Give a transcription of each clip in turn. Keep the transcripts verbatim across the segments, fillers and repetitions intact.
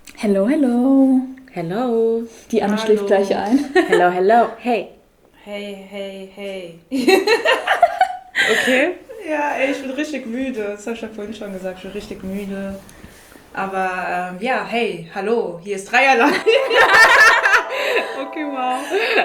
Hello, hello. Hello. Die Anne Hallo. schläft gleich ein. Hello, hello. Hey. Hey, hey, hey. Okay. Ja, ey, ich bin richtig müde. Das habe ich ja vorhin schon gesagt, ich bin richtig müde. Aber ähm, ja, hey, hallo, hier ist Dreierlei. Okay, wow.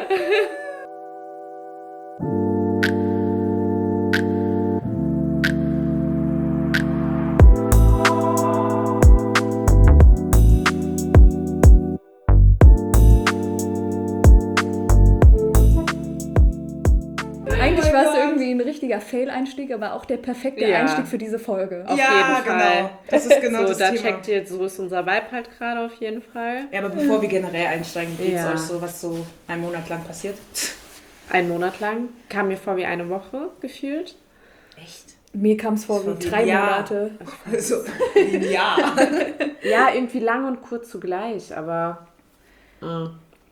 Eigentlich Oh mein war es Gott. irgendwie ein richtiger Fail-Einstieg, aber auch der perfekte Ja. Einstieg für diese Folge. Auf ja, jeden Fall. genau. Das ist genau so, das da Thema. checkt ihr, so ist unser Vibe halt gerade auf jeden Fall. Ja, aber bevor wir generell einsteigen, wie geht's Ja. euch so, was so einen Monat lang passiert? Einen Monat lang. Kam mir vor wie eine Woche gefühlt. Echt? Mir kam es vor So wie wie drei ein Jahr. Monate. Also, ja. Ja, irgendwie lang und kurz zugleich, aber äh,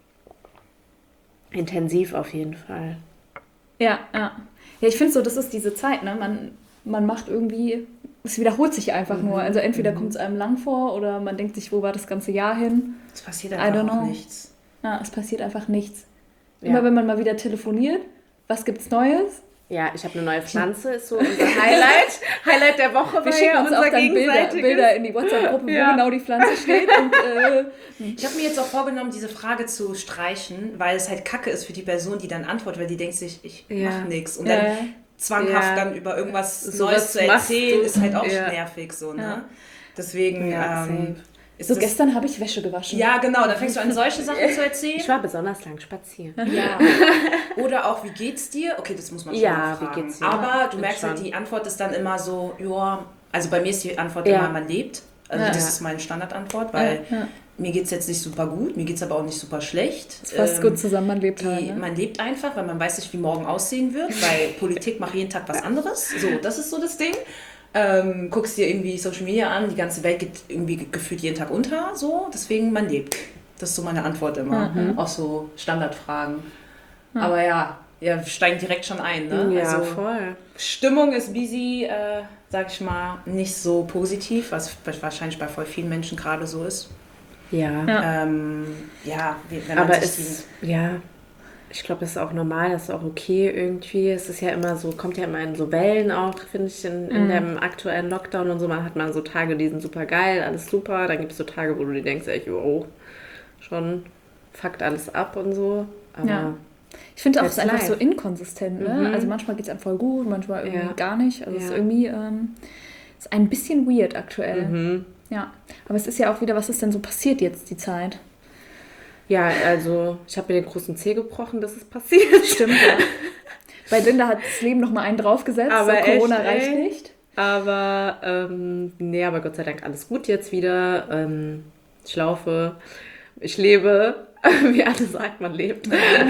intensiv auf jeden Fall. Ja, ja. Ja, ich finde so, das ist diese Zeit, ne? Man, man macht irgendwie, es wiederholt sich einfach nur. Also entweder kommt es einem lang vor oder man denkt sich, wo war das ganze Jahr hin? Es passiert I einfach don't auch know. nichts. Ja, es passiert einfach nichts. Ja. Immer wenn man mal wieder telefoniert, was gibt's Neues? Ja, ich habe eine neue Pflanze, ist so unser Highlight. Highlight der Woche Wir war schicken ja uns unser auch dann Bilder, gegenseitiges. Bilder in die WhatsApp-Gruppe, Ja. wo genau die Pflanze steht. Und, äh, Ich habe mir jetzt auch vorgenommen, diese Frage zu streichen, weil es halt kacke ist für die Person, die dann antwortet, weil die denkt sich, ich Ja. mach nichts. Und Ja, dann ja. zwanghaft Ja. dann über irgendwas So Neues was zu machst erzählen, du. ist halt auch Ja. nervig so, ne? Ja. Deswegen Ja, ähm, safe. ist So das, gestern habe ich Wäsche gewaschen. ja, genau, dann fängst du an, solche Sachen zu erzählen. Ich war besonders lang spazieren. Ja. Oder auch, wie geht's dir? Okay, das muss man schon Ja, mal wie fragen. geht's dir? Aber du Ja, merkst halt, schon. die Antwort ist dann immer so, ja, also bei mir ist die Antwort Ja. immer, man lebt. Also Ja. das ist meine Standardantwort, weil Ja, ja. mir geht's jetzt nicht super gut, mir geht's aber auch nicht super schlecht. Es fasst Ähm, gut zusammen, man lebt Die, halt. Ne? Man lebt einfach, weil man weiß nicht, wie morgen aussehen wird, weil Politik macht jeden Tag was anderes. So, das ist so das Ding. Ähm, guckst dir irgendwie Social Media an, die ganze Welt geht irgendwie ge- gefühlt jeden Tag unter, so, deswegen man lebt. Das ist so meine Antwort immer. Mhm. Auch so Standardfragen. Aber ja, ja, wir steigen direkt schon ein, ne? Ja, also, voll. Stimmung ist busy, äh, sag ich mal, nicht so positiv, was wahrscheinlich bei voll vielen Menschen gerade so ist. Ja. Ja. Ähm, ja, wie- wenn man Aber sich es, ja, ich glaube, es ist auch normal, das ist auch okay irgendwie. Es ist ja immer so, kommt ja immer in so Wellen auch, finde ich, in, in Mhm. dem aktuellen Lockdown und so. Man hat mal so Tage, die sind super geil, alles super. Dann gibt es so Tage, wo du dir denkst, echt, oh, schon fuckt alles ab und so. Aber Ja. Ich finde auch, es ist That's einfach so life. inkonsistent. Ne? Mhm. Also manchmal geht es einem voll gut, manchmal irgendwie Ja. gar nicht. Also es ist Ja. irgendwie ähm, ist ein bisschen weird aktuell. mhm. Ja. Aber es ist ja auch wieder, was ist denn so passiert jetzt die Zeit? Ja, also ich habe mir den großen Zeh gebrochen, das ist passiert. Stimmt, ja. Bei Linda hat das Leben nochmal einen draufgesetzt. Aber so, Corona echt, reicht ey? nicht. Aber, ähm, nee, aber Gott sei Dank alles gut jetzt wieder. Ähm, ich laufe, ich lebe, wie alle sagt, man lebt.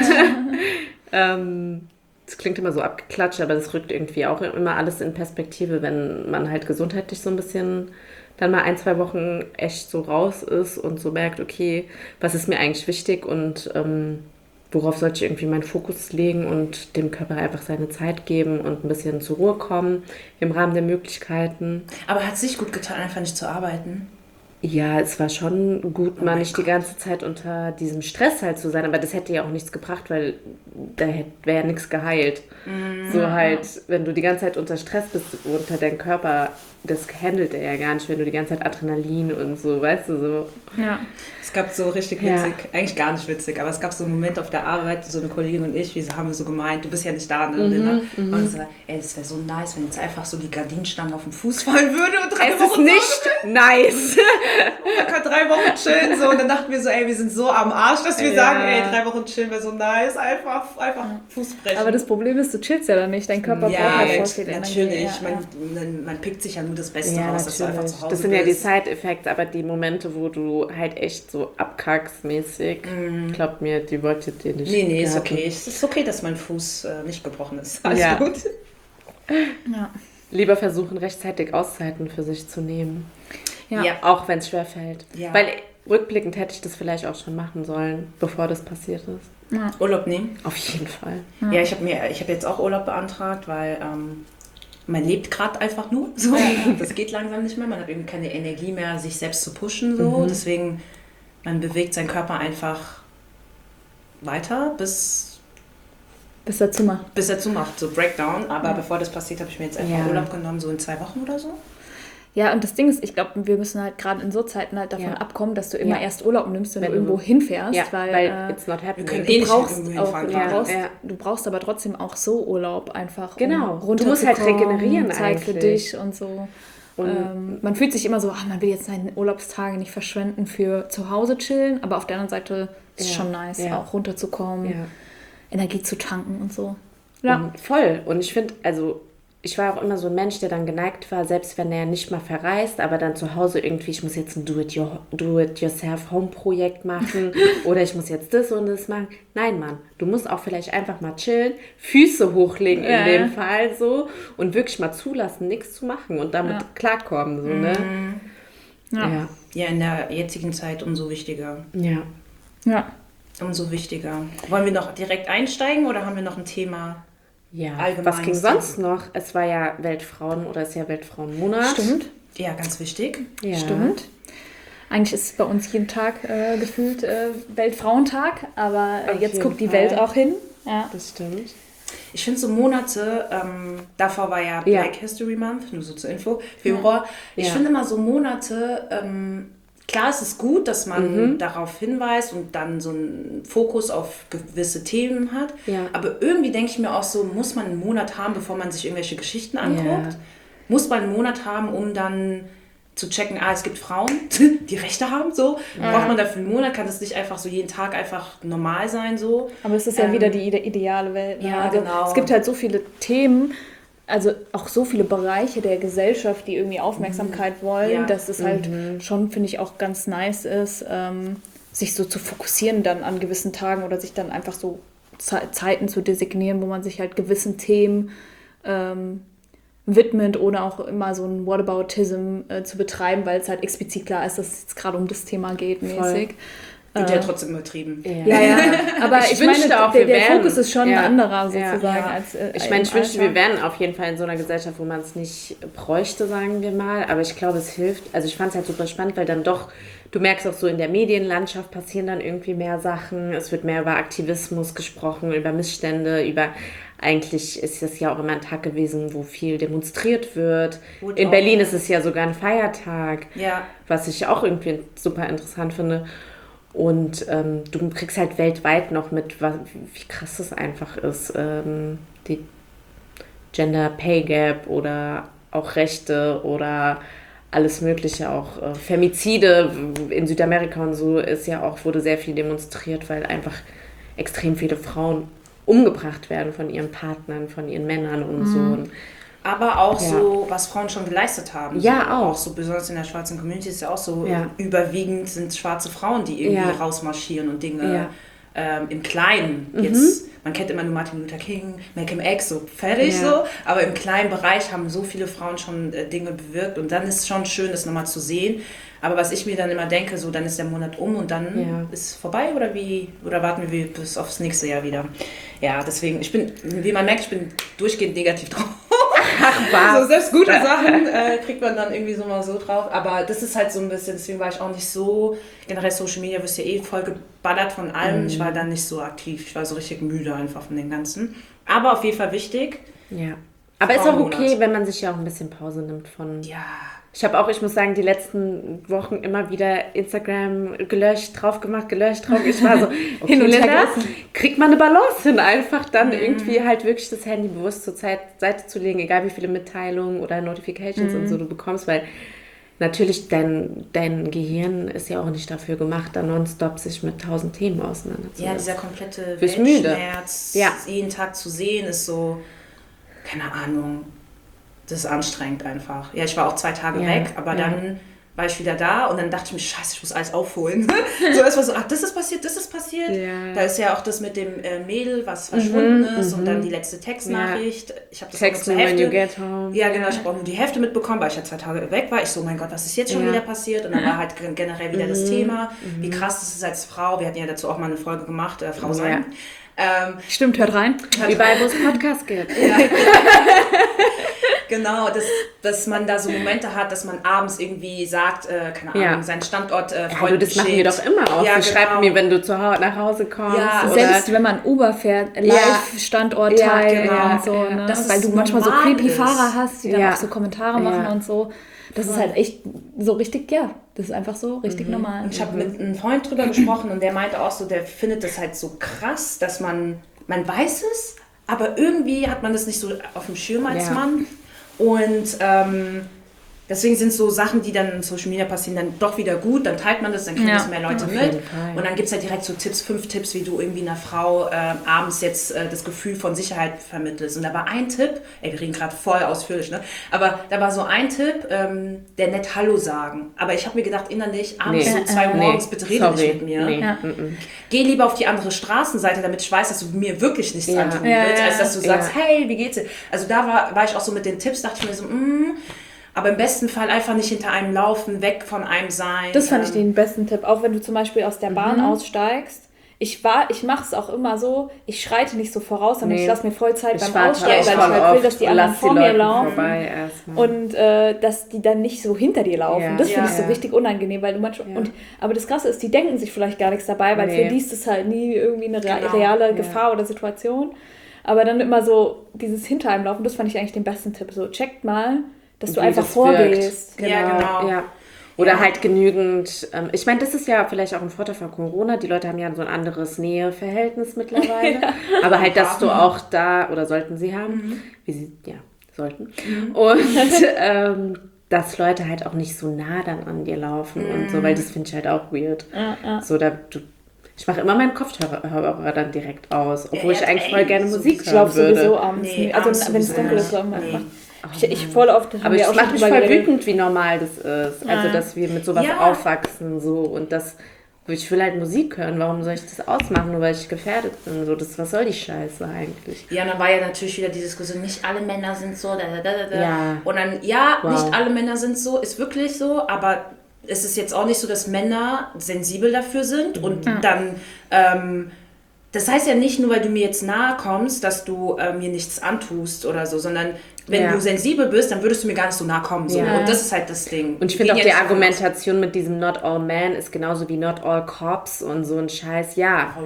ähm, das klingt immer so abgeklatscht, aber das rückt irgendwie auch immer alles in Perspektive, wenn man halt gesundheitlich so ein bisschen dann mal ein, zwei Wochen echt so raus ist und so merkt, okay, was ist mir eigentlich wichtig und ähm, worauf sollte ich irgendwie meinen Fokus legen und dem Körper einfach seine Zeit geben und ein bisschen zur Ruhe kommen im Rahmen der Möglichkeiten. Aber hat es sich gut getan, einfach nicht zu arbeiten? Ja, es war schon gut, Oh mal mein nicht die Gott. ganze Zeit unter diesem Stress halt zu sein, aber das hätte ja auch nichts gebracht, weil da wäre ja nichts geheilt. So halt, wenn du die ganze Zeit unter Stress bist, unter deinem Körper, das handelt er ja gar nicht, wenn du die ganze Zeit Adrenalin und so, weißt du, so. Ja. Es gab so richtig Ja. witzig, eigentlich gar nicht witzig, aber es gab so einen Moment auf der Arbeit, so eine Kollegin und ich, wir haben so gemeint, du bist ja nicht da, ne, Linda? Und so, ey, das wäre so nice, wenn jetzt einfach so die Gardinenstange auf den Fuß fallen würde und drei Es ist Wochen nicht nice. Man kann drei Wochen chillen, so, und dann dachten wir so, ey, wir sind so am Arsch, dass wir Ja. sagen, ey, drei Wochen chillen wäre so nice, einfach, einfach Fuß brechen. Aber das Problem ist, du chillst ja dann nicht. Dein Körper braucht ja, halt voll jetzt, viel Energie. natürlich, Ja, man, ja. man, man pickt sich ja nur das Beste Ja, raus, dass du einfach natürlich. zu Hause Das sind ja die bist. Side-Effects, aber die Momente, wo du halt echt so abkackst mäßig, glaubt mir, die wolltet ihr nicht. Nee, nee, ist gehabt. okay. Es ist okay, dass mein Fuß äh, nicht gebrochen ist. Alles Ja. gut. Ja. Lieber versuchen, rechtzeitig Auszeiten für sich zu nehmen. Ja. Ja. Auch wenn es schwer fällt. Ja. Weil rückblickend hätte ich das vielleicht auch schon machen sollen, bevor das passiert ist. Urlaub nehmen. Auf jeden Fall. Ja, ich habe mir, ich habe jetzt auch Urlaub beantragt, weil ähm, man lebt gerade einfach nur. So. Das geht langsam nicht mehr. Man hat irgendwie keine Energie mehr, sich selbst zu pushen. So. Mhm. Deswegen, man bewegt seinen Körper einfach weiter, bis, bis er zumacht. Bis er zumacht, so Breakdown. Aber ja. bevor das passiert, habe ich mir jetzt einfach ja. Urlaub genommen, so in zwei Wochen oder so. Ja, und das Ding ist, ich glaube, wir müssen halt gerade in so Zeiten halt davon ja. abkommen, dass du immer ja. erst Urlaub nimmst, wenn, wenn du irgendwo hinfährst, ja, weil, weil äh, it's not happening. Du, eh brauchst auch, du, ja. brauchst, ja. du brauchst aber trotzdem auch so Urlaub einfach, genau. um du musst halt regenerieren Zeit eigentlich. für dich und so. Und ähm, man fühlt sich immer so, ach, man will jetzt seine Urlaubstage nicht verschwenden für zu Hause chillen, aber auf der anderen Seite ist es ja. schon nice, ja. auch runterzukommen, ja. Energie zu tanken und so. Ja, und voll. Und ich finde, also ich war auch immer so ein Mensch, der dann geneigt war, selbst wenn er nicht mal verreist, aber dann zu Hause irgendwie, ich muss jetzt ein Do-it-yourself-Home-Projekt machen oder ich muss jetzt das und das machen. Nein, Mann, du musst auch vielleicht einfach mal chillen, Füße hochlegen ja. in dem Fall so und wirklich mal zulassen, nichts zu machen und damit ja. klarkommen. So, ne? Ja. Ja. ja, in der jetzigen Zeit umso wichtiger. Ja. Ja. Umso wichtiger. Wollen wir noch direkt einsteigen oder haben wir noch ein Thema? Ja, was ging sonst noch? Es war ja Weltfrauen- oder ist ja Weltfrauenmonat. Stimmt. Ja, ganz wichtig. Ja. Stimmt. Eigentlich ist es bei uns jeden Tag äh, gefühlt äh, Weltfrauentag, aber äh, jetzt guckt die Fall. Welt auch hin. Ja, das stimmt. Ich finde so Monate, ähm, davor war ja Black ja. History Month, nur so zur Info, Februar. Ja. Ich ja. finde immer so Monate... Ähm, Klar, es ist gut, dass man mhm. darauf hinweist und dann so einen Fokus auf gewisse Themen hat. Ja. Aber irgendwie denke ich mir auch so, muss man einen Monat haben, bevor man sich irgendwelche Geschichten anguckt? Ja. Muss man einen Monat haben, um dann zu checken, ah, es gibt Frauen, die Rechte haben, so. Ja. Braucht man dafür einen Monat? Kann das nicht einfach so jeden Tag einfach normal sein, so? Aber es ist ja ähm, wieder die ideale Welt. Ne? Ja, also genau. Es gibt halt so viele Themen, also auch so viele Bereiche der Gesellschaft, die irgendwie Aufmerksamkeit wollen, ja. dass es halt mhm. schon, finde ich, auch ganz nice ist, ähm, sich so zu fokussieren dann an gewissen Tagen oder sich dann einfach so Ze- Zeiten zu designieren, wo man sich halt gewissen Themen ähm, widmet, ohne auch immer so ein Whataboutism äh, zu betreiben, weil es halt explizit klar ist, dass es jetzt gerade um das Thema geht, mäßig. Voll. Wird ja trotzdem übertrieben. Ja, ja. Aber ich, ich meine, auch, der, der wären, Fokus ist schon ja, ein anderer sozusagen. Ja. Als, äh, ich meine, ich wünschte, wir wären auf jeden Fall in so einer Gesellschaft, wo man es nicht bräuchte, sagen wir mal. Aber ich glaube, es hilft. Also ich fand es halt super spannend, weil dann doch, du merkst auch so, in der Medienlandschaft passieren dann irgendwie mehr Sachen. Es wird mehr über Aktivismus gesprochen, über Missstände, über... Eigentlich ist das ja auch immer ein Tag gewesen, wo viel demonstriert wird. Gut, in Berlin ist es ja sogar ein Feiertag, ja. was ich auch irgendwie super interessant finde. Und ähm, du kriegst halt weltweit noch mit, was, wie krass das einfach ist. Ähm, die Gender Pay Gap oder auch Rechte oder alles Mögliche, auch äh, Femizide in Südamerika und so ist ja auch, wurde sehr viel demonstriert, weil einfach extrem viele Frauen umgebracht werden von ihren Partnern, von ihren Männern und mhm. so. Und aber auch ja. so, was Frauen schon geleistet haben. Ja, so, auch. auch. so besonders in der schwarzen Community ist ja auch so, ja. überwiegend sind schwarze Frauen, die irgendwie ja. rausmarschieren und Dinge ja. ähm, im Kleinen mhm. jetzt, man kennt immer nur Martin Luther King, Malcolm X, so fertig ja. so, aber im kleinen Bereich haben so viele Frauen schon äh, Dinge bewirkt und dann ist es schon schön, das nochmal zu sehen. Aber was ich mir dann immer denke, so dann ist der Monat um und dann ja. ist es vorbei oder wie? Oder warten wir bis aufs nächste Jahr wieder? Ja, deswegen, ich bin, wie man merkt, ich bin durchgehend negativ drauf. Ach, was? So, selbst gute Sachen äh, kriegt man dann irgendwie so mal so drauf. Aber das ist halt so ein bisschen, deswegen war ich auch nicht so, generell Social Media wirst ja eh voll geballert von allem. Mhm. Ich war dann nicht so aktiv. Ich war so richtig müde einfach von dem Ganzen. Aber auf jeden Fall wichtig. Ja. Aber ist auch okay, wenn man sich ja auch ein bisschen Pause nimmt von... Ja. Ich habe auch, ich muss sagen, die letzten Wochen immer wieder Instagram gelöscht, drauf gemacht, gelöscht, drauf. Ich war so, okay, hin und Linda, kriegt man eine Balance hin, einfach dann mm. irgendwie halt wirklich das Handy bewusst zur Zeit, Seite zu legen, egal wie viele Mitteilungen oder Notifications mm. und so du bekommst, weil natürlich dein, dein Gehirn ist ja auch nicht dafür gemacht, da nonstop sich mit tausend Themen auseinanderzusetzen. Ja, dieser komplette Weltschmerz, ja. jeden Tag zu sehen, ist so, keine Ahnung. Das ist anstrengend einfach. Ja, ich war auch zwei Tage ja, weg, aber ja. dann war ich wieder da und dann dachte ich mir, scheiße, ich muss alles aufholen. So erst mal so, ach, das ist passiert, das ist passiert. Ja. Da ist ja auch das mit dem äh, Mädel, was verschwunden mhm, ist mhm. und dann die letzte Textnachricht. Ja. Ich habe das Text nur zur Hälfte. When you get home. Ja, genau, ich habe auch nur die Hälfte mitbekommen, weil ich ja zwei Tage weg war. Ich so, mein Gott, was ist jetzt schon ja. wieder passiert? Und dann war halt generell wieder mhm. das Thema, mhm. wie krass das ist als Frau. Wir hatten ja dazu auch mal eine Folge gemacht, äh, Frau sein. Ja. Ähm, Stimmt, hört rein. Hört Wie bei, wo es Podcast gibt. Ja. Genau, dass, dass man da so Momente hat, dass man abends irgendwie sagt, äh, keine Ahnung, ja. seinen Standort äh, ja, du, das machen wir doch immer auch. Ja, du genau. Schreib mir, wenn du zu Hause, nach Hause kommst. Ja, oder selbst wenn man Uber fährt, Live-Standort ja, teilen genau. und so. Ja. Ne? Weil du manchmal so creepy ist. Fahrer hast, die ja. dann auch so Kommentare machen ja. und so. Das ist halt echt so richtig, ja, das ist einfach so richtig mhm. normal. Und ich habe mit einem Freund drüber gesprochen und der meinte auch so, der findet das halt so krass, dass man, man weiß es, aber irgendwie hat man das nicht so auf dem Schirm als ja. Mann. Und ähm, deswegen sind so Sachen, die dann in Social Media passieren, dann doch wieder gut. Dann teilt man das, dann kriegen ja. das mehr Leute mit. Und dann gibt es halt direkt so Tipps, fünf Tipps, wie du irgendwie einer Frau äh, abends jetzt äh, das Gefühl von Sicherheit vermittelst. Und da war ein Tipp, ey, wir reden gerade voll ausführlich, ne? Aber da war so ein Tipp, ähm, der nett Hallo sagen. Aber ich habe mir gedacht, innerlich, abends nee. so zwei Uhr morgens, nee. bitte rede Sorry. nicht mit mir. Nee. Ja. Geh lieber auf die andere Straßenseite, damit ich weiß, dass du mir wirklich nichts ja. antun ja, willst, als dass du sagst, ja. hey, wie geht's dir? Also da war, war ich auch so mit den Tipps, dachte ich mir so, mh, aber im besten Fall einfach nicht hinter einem laufen, weg von einem sein. Das fand ähm. ich den besten Tipp. Auch wenn du zum Beispiel aus der Bahn mhm. aussteigst. Ich, ich mache es auch immer so, ich schreite nicht so voraus, sondern nee. ich lasse mir voll Zeit ich beim Aussteigen, weil ich halt will, dass die anderen vor die mir laufen. Und äh, dass die dann nicht so hinter dir laufen. Ja. Das finde ja. ich so richtig unangenehm. Weil du manchmal, ja. und, aber das Krasse ist, die denken sich vielleicht gar nichts dabei, weil nee. für die ist es halt nie irgendwie eine genau. reale Gefahr ja. oder Situation. Aber dann immer so dieses hinter einem laufen, das fand ich eigentlich den besten Tipp. So, checkt mal, dass du einfach vorgehst. Genau. Ja, genau. Ja. Oder ja. halt genügend, ähm, ich meine, das ist ja vielleicht auch ein Vorteil von Corona, die Leute haben ja so ein anderes Näheverhältnis mittlerweile, ja. aber halt, dass du auch da, oder sollten sie haben, mhm. wie sie, ja, sollten, mhm. und ähm, dass Leute halt auch nicht so nah dann an dir laufen mhm. und so, weil das finde ich halt auch weird. Ja, ja. So, da, du, ich mache immer meinen Kopfhörer dann direkt aus, obwohl ja, ich eigentlich voll gerne Musik so, hören würde. Ich glaube sowieso abends, nee, also abends wenn es dunkel ist, so nee. Ich, ich voll oft, aber es macht mich voll geredet. wütend, wie normal das ist. Also, dass wir mit sowas ja. aufwachsen, so, und das, ich will halt Musik hören, warum soll ich das ausmachen, nur weil ich gefährdet bin, so, das, was soll die Scheiße eigentlich? Ja, und dann war ja natürlich wieder die Diskussion, nicht alle Männer sind so, da, da, da, da. Ja. Und dann, ja, wow. nicht alle Männer sind so, ist wirklich so, aber es ist jetzt auch nicht so, dass Männer sensibel dafür sind mhm. und mhm. dann, ähm, das heißt ja nicht nur, weil du mir jetzt nahe kommst, dass du äh, mir nichts antust oder so, sondern wenn ja. du sensibel bist, dann würdest du mir gar nicht so nahe kommen. So. Ja. Und das ist halt das Ding. Und ich finde auch die Argumentation mit diesem Not all men ist genauso wie Not all cops und so ein Scheiß. Ja,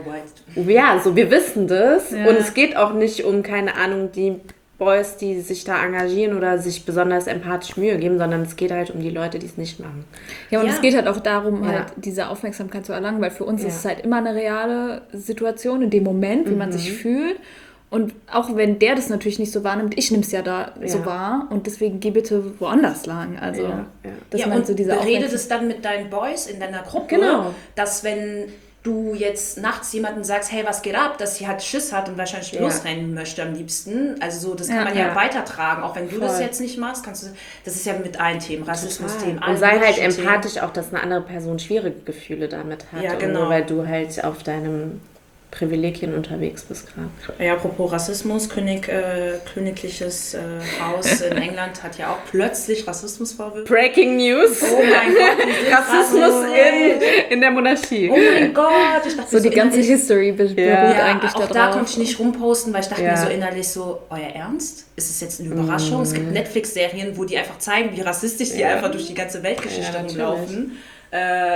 ja, so wir wissen das. Ja. Und es geht auch nicht um, keine Ahnung, die Boys, die sich da engagieren oder sich besonders empathisch Mühe geben, sondern es geht halt um die Leute, die es nicht machen. Ja, und ja. es geht halt auch darum, ja. halt diese Aufmerksamkeit zu erlangen, weil für uns ja. ist es halt immer eine reale Situation in dem Moment, wie mhm. man sich fühlt. Und auch wenn der das natürlich nicht so wahrnimmt, ich nehme es ja da ja. so wahr und deswegen geh bitte woanders lang. Also, ja, ja. Das ja und so diese redet es dann mit deinen Boys in deiner Gruppe, genau. dass wenn du jetzt nachts jemanden sagst, hey, was geht ab, dass sie halt Schiss hat und wahrscheinlich ja. losrennen möchte am liebsten. Also so, das kann ja, man ja, ja weitertragen. Auch wenn du Voll. das jetzt nicht machst, kannst du, das ist ja mit allen Themen, Rassismus-Themen. Und sei halt empathisch Themen. Auch, dass eine andere Person schwierige Gefühle damit hat. Ja, genau. Nur weil du halt auf deinem Privilegien unterwegs bist gerade. Ja, apropos Rassismus, König, äh, königliches äh, Haus in England hat ja auch plötzlich Rassismusvorwürfe. Breaking News! Oh mein Gott! Rassismus in, in der Monarchie. Oh mein Gott! Ich dachte, so, so die ganze History beruht ja, eigentlich auch da drauf. Da konnte ich nicht rumposten, weil ich dachte ja. mir so innerlich so, euer Ernst? Ist es jetzt eine Überraschung? Mm. Es gibt Netflix-Serien, wo die einfach zeigen, wie rassistisch die ja. einfach durch die ganze Weltgeschichte ja, rumlaufen. Äh,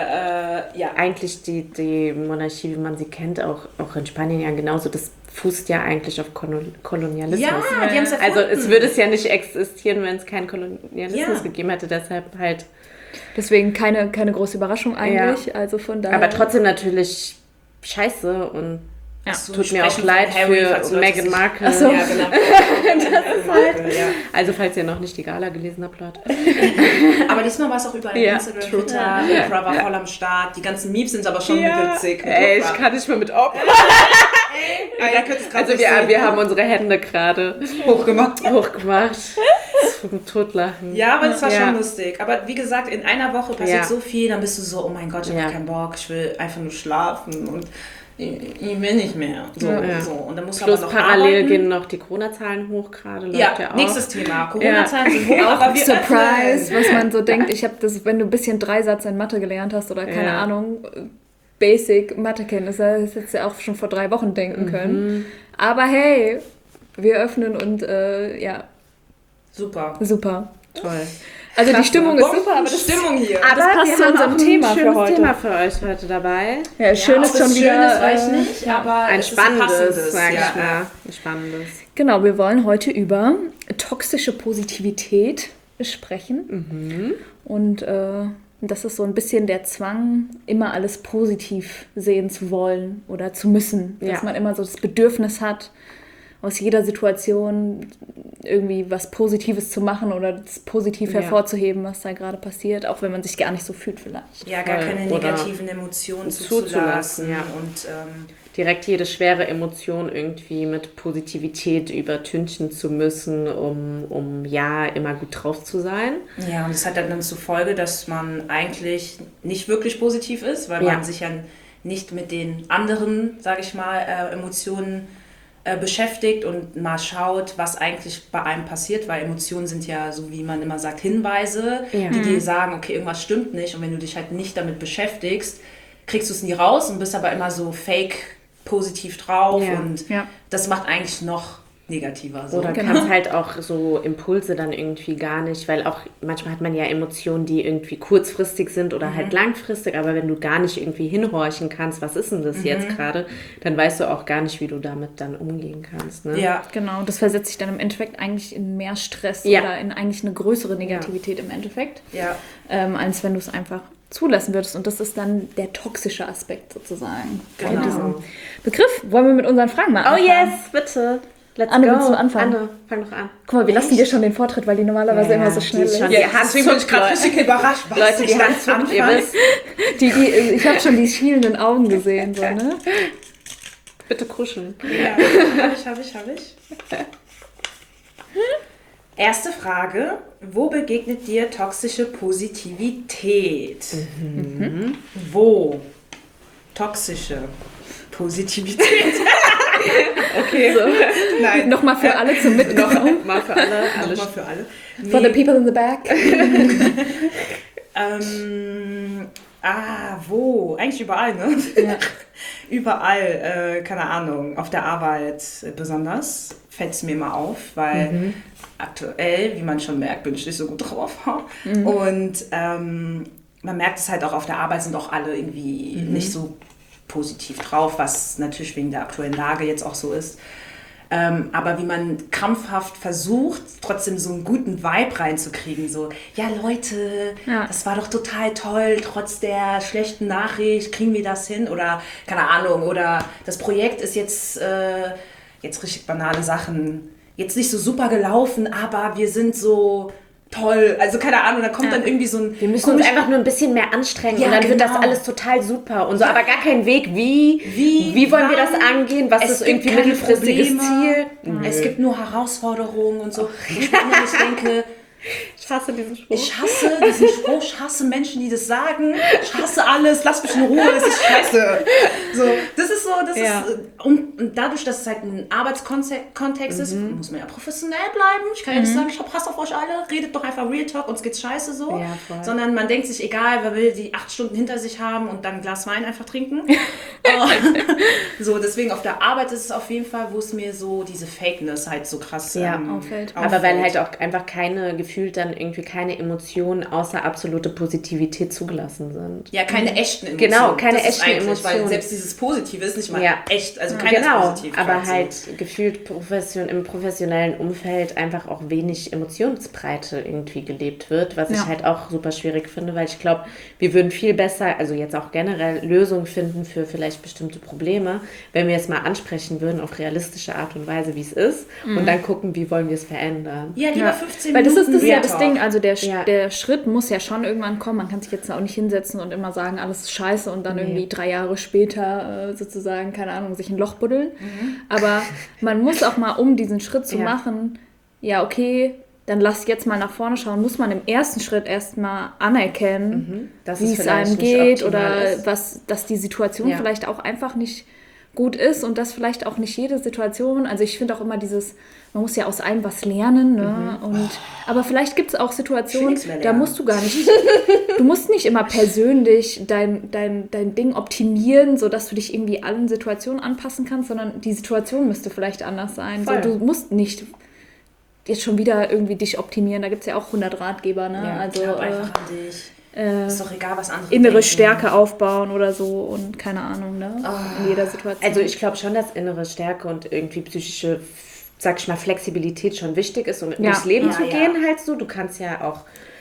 äh, ja. Eigentlich die, die Monarchie, wie man sie kennt, auch, auch in Spanien ja genauso, das fußt ja eigentlich auf Kolonialismus. Ja, die haben es Also es würde es ja nicht existieren, wenn es keinen Kolonialismus ja. gegeben hätte, deshalb halt... Deswegen keine, keine große Überraschung eigentlich, ja. also von daher... Aber trotzdem natürlich scheiße und ja. es tut mir auch leid für Meghan Markle. Achso. Ja, genau. das ist halt, ja. Also falls ihr noch nicht die Gala gelesen habt, Leute. Aber diesmal war es auch überall. Ja, Instagram, Twitter, ja. Oprah war voll am Start. Die ganzen Memes sind aber schon ja. witzig. Ey, ich kann nicht mehr mit Oprah. Ey, also wir, wir haben unsere Hände gerade hochgemacht. hochgemacht. Zum Totlachen. Ja, aber das war ja. schon lustig. Aber wie gesagt, in einer Woche passiert ja. so viel, dann bist du so, oh mein Gott, ich habe ja. keinen Bock, ich will einfach nur schlafen und ich, ich will nicht mehr. So, ja. so. Und dann musst du Plus aber noch parallel arbeiten. gehen noch die Corona-Zahlen hoch gerade. Ja, ja nächstes Thema. Corona-Zahlen ja. sind hoch, aber wir Surprise, öffnen. Was man so denkt. Ich habe das, wenn du ein bisschen Dreisatz in Mathe gelernt hast oder keine ja. Ahnung, Basic Mathekenntnisse, das hättest du ja auch schon vor drei Wochen denken mhm. können. Aber hey, wir öffnen und äh, ja, Super. Super. Toll. Also Klasse. die Stimmung ist super, aber das, Stimmung hier. aber das passt zu unserem Thema für heute. Thema für euch heute dabei. Ja, schön ja, ist schon schön wieder... ist, weiß ich äh, nicht, aber Ein es ist spannendes, sag ja. ich mal. Ein spannendes. Genau, wir wollen heute über toxische Positivität sprechen. Mhm. Und äh, das ist so ein bisschen der Zwang, immer alles positiv sehen zu wollen oder zu müssen. Dass Ja. man immer so das Bedürfnis hat, aus jeder Situation irgendwie was Positives zu machen oder das positiv Ja. hervorzuheben, was da gerade passiert, auch wenn man sich gar nicht so fühlt vielleicht. Ja, gar Voll. keine Oder negativen Emotionen zuzulassen, zuzulassen. ja. Und ähm, Direkt jede schwere Emotion irgendwie mit Positivität übertünchen zu müssen, um, um ja immer gut drauf zu sein. ja, und das hat dann zur Folge, dass man eigentlich nicht wirklich positiv ist, weil Ja. man sich ja nicht mit den anderen, sage ich mal, äh, Emotionen äh, beschäftigt und mal schaut, was eigentlich bei einem passiert, weil Emotionen sind ja, so wie man immer sagt, Hinweise, Ja. die dir sagen, okay, irgendwas stimmt nicht, und wenn du dich halt nicht damit beschäftigst, kriegst du es nie raus und bist aber immer so fake positiv drauf Ja. und Ja. das macht eigentlich noch negativer. So. Oder Genau. kannst halt auch so Impulse dann irgendwie gar nicht, weil auch manchmal hat man ja Emotionen, die irgendwie kurzfristig sind oder halt langfristig, aber wenn du gar nicht irgendwie hinhorchen kannst, was ist denn das jetzt gerade, dann weißt du auch gar nicht, wie du damit dann umgehen kannst. Ne? Ja, Genau, das versetzt sich dann im Endeffekt eigentlich in mehr Stress Ja. oder in eigentlich eine größere Negativität im Endeffekt, ja. ähm, als wenn du es einfach zulassen würdest. Und das ist dann der toxische Aspekt sozusagen von Genau. diesem Begriff. Wollen wir mit unseren Fragen mal Oh anfangen? yes, bitte. Let's Anne, go. willst du anfangen? Anne, fang doch an. Guck mal, wir lassen dir schon den Vortritt, weil die normalerweise Ja, immer so die schnell ist ist. schon- Ja, Die Hand deswegen bin ich zuckt, gerade Leute. richtig überrascht. Was Leute, die ich Hand ganz zuckt, ihr anfange. wisst. Die, die, ich habe schon die schielenden Augen gesehen. So, ne? Bitte kuscheln. Ja, habe ich, habe ich, habe ich. Erste Frage. Wo begegnet dir toxische Positivität? Mhm. Wo? Toxische Positivität. Okay. Nein. Nochmal für alle zum Mitnehmen. Mal für alle. alle Nochmal für alle. For the Nee, people in the back. ähm, ah, wo? Eigentlich überall, ne? Ja. Überall, äh, keine Ahnung, auf der Arbeit besonders fällt es mir immer auf, weil aktuell, wie man schon merkt, bin ich nicht so gut drauf. Und ähm, man merkt es halt auch auf der Arbeit, sind auch alle irgendwie nicht so positiv drauf, was natürlich wegen der aktuellen Lage jetzt auch so ist. Ähm, aber wie man krampfhaft versucht, trotzdem so einen guten Vibe reinzukriegen. So, ja Leute, Ja. das war doch total toll, trotz der schlechten Nachricht kriegen wir das hin. Oder, keine Ahnung, oder das Projekt ist jetzt, äh, jetzt richtig banale Sachen, jetzt nicht so super gelaufen, aber wir sind so toll. Also keine Ahnung, da kommt Ja. dann irgendwie so ein... Wir müssen uns einfach nur ein bisschen mehr anstrengen Ja, und dann wird das genau. alles total super und so, aber gar kein Weg, wie, Wie, wie wollen wir wann? das angehen, was Es ist gibt irgendwie keine mittelfristiges Probleme. Ziel. Es gibt nur Herausforderungen und so. Und ich denke, Ich hasse diesen Spruch. ich hasse diesen Spruch, ich hasse Menschen, die das sagen. Ich hasse alles, lass mich in Ruhe, das ist scheiße. So, das ist so, das Ja. ist, und, und dadurch, dass es halt ein Arbeitskontext ist, muss man ja professionell bleiben. Ich kann ja nicht sagen, ich hab Hass auf euch alle, redet doch einfach Real Talk, uns geht's scheiße so. Ja, voll. Sondern man denkt sich, egal, wer will die acht Stunden hinter sich haben und dann ein Glas Wein einfach trinken. Oh. So, deswegen auf der Arbeit ist es auf jeden Fall, wo es mir so diese Fakeness halt so krass Ja. ähm, Auffällt. Aber weil halt auch einfach keine, gefühlt dann irgendwie keine Emotionen außer absolute Positivität zugelassen sind. Ja, keine echten Emotionen. Genau, keine Das ist echten eigentlich, Emotionen. Weil selbst dieses Positive ist nicht mal Ja. echt, also keiner Genau, ist positiv. aber quasi. halt gefühlt profession im professionellen Umfeld einfach auch wenig Emotionsbreite irgendwie gelebt wird, was Ja. ich halt auch super schwierig finde, weil ich glaube, wir würden viel besser, also jetzt auch generell Lösungen finden für vielleicht bestimmte Probleme, wenn wir es mal ansprechen würden auf realistische Art und Weise, wie es ist und dann gucken, wie wollen wir es verändern. Ja, lieber Ja. fünfzehn Weil das ist Minuten das ja Real das Talk. Ding, also der, Sch- Ja. der Schritt muss ja schon irgendwann kommen. Man kann sich jetzt auch nicht hinsetzen und immer sagen, alles ist scheiße und dann irgendwie drei Jahre später äh, sozusagen, keine Ahnung, sich ein Loch buddeln. Aber man muss auch mal, um diesen Schritt zu Ja. machen, ja okay, dann lass jetzt mal nach vorne schauen, muss man im ersten Schritt erstmal anerkennen, Dass wie es es vielleicht einem nicht geht optimal oder ist. was, dass die Situation Ja. vielleicht auch einfach nicht gut ist und dass vielleicht auch nicht jede Situation, also ich finde auch immer dieses, man muss ja aus allem was lernen, ne? Und, aber vielleicht gibt es auch Situationen, nichts mehr da lernen. musst du gar nicht, du musst nicht immer persönlich dein, dein, dein Ding optimieren, sodass du dich irgendwie allen Situationen anpassen kannst, sondern die Situation müsste vielleicht anders sein. So, Voll. du musst nicht jetzt schon wieder irgendwie dich optimieren. Da gibt es ja auch hundert Ratgeber, ne? Ja, also glaub äh, einfach an dich. Äh, ist doch egal, was andere innere denken. Stärke aufbauen oder so und keine Ahnung, ne? Oh. In jeder Situation. Also ich glaube schon, dass innere Stärke und irgendwie psychische, sag ich mal, Flexibilität schon wichtig ist, um ja. durchs Leben ja, zu ja. gehen halt so. Du kannst ja auch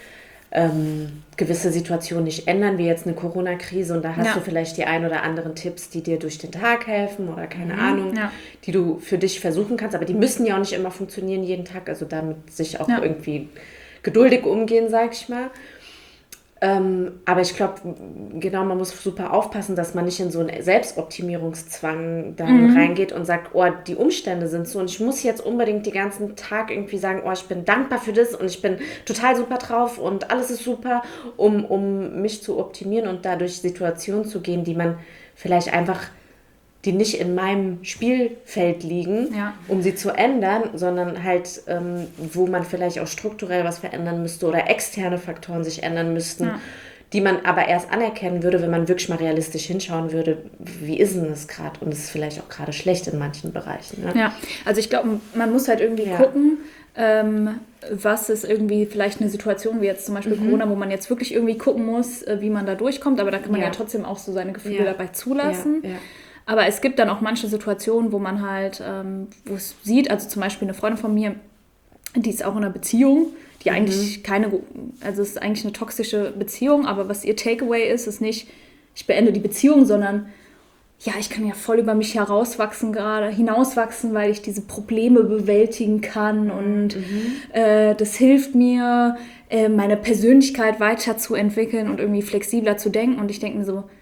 ähm, gewisse Situationen nicht ändern, wie jetzt eine Corona-Krise, und da hast ja. du vielleicht die ein oder anderen Tipps, die dir durch den Tag helfen oder keine Mhm. Ahnung, ja. die du für dich versuchen kannst, aber die müssen ja auch nicht immer funktionieren jeden Tag, also damit sich auch ja. irgendwie geduldig umgehen, sag ich mal. Ähm, aber ich glaube, genau, man muss super aufpassen, dass man nicht in so einen Selbstoptimierungszwang dann Mhm. reingeht und sagt, oh, die Umstände sind so und ich muss jetzt unbedingt den ganzen Tag irgendwie sagen, oh, ich bin dankbar für das und ich bin total super drauf und alles ist super, um, um mich zu optimieren und dadurch Situationen zu gehen, die man vielleicht einfach, die nicht in meinem Spielfeld liegen, Ja. um sie zu ändern, sondern halt, ähm, wo man vielleicht auch strukturell was verändern müsste oder externe Faktoren sich ändern müssten, Ja. die man aber erst anerkennen würde, wenn man wirklich mal realistisch hinschauen würde, wie ist denn das gerade? Und es ist vielleicht auch gerade schlecht in manchen Bereichen. Ne? Ja, also ich glaube, man muss halt irgendwie Ja. gucken, ähm, was ist irgendwie vielleicht eine Situation wie jetzt zum Beispiel Mhm. Corona, wo man jetzt wirklich irgendwie gucken muss, äh, wie man da durchkommt, aber da kann man ja, Ja. trotzdem auch so seine Gefühle Ja. dabei zulassen. Ja, ja. Aber es gibt dann auch manche Situationen, wo man halt, ähm, wo es sieht, also zum Beispiel eine Freundin von mir, die ist auch in einer Beziehung, die Mhm. eigentlich keine, also es ist eigentlich eine toxische Beziehung, aber was ihr Takeaway ist, ist nicht, ich beende die Beziehung, sondern ja, ich kann ja voll über mich herauswachsen gerade, hinauswachsen, weil ich diese Probleme bewältigen kann und äh, das hilft mir, äh, meine Persönlichkeit weiterzuentwickeln und irgendwie flexibler zu denken. Und ich denke mir so,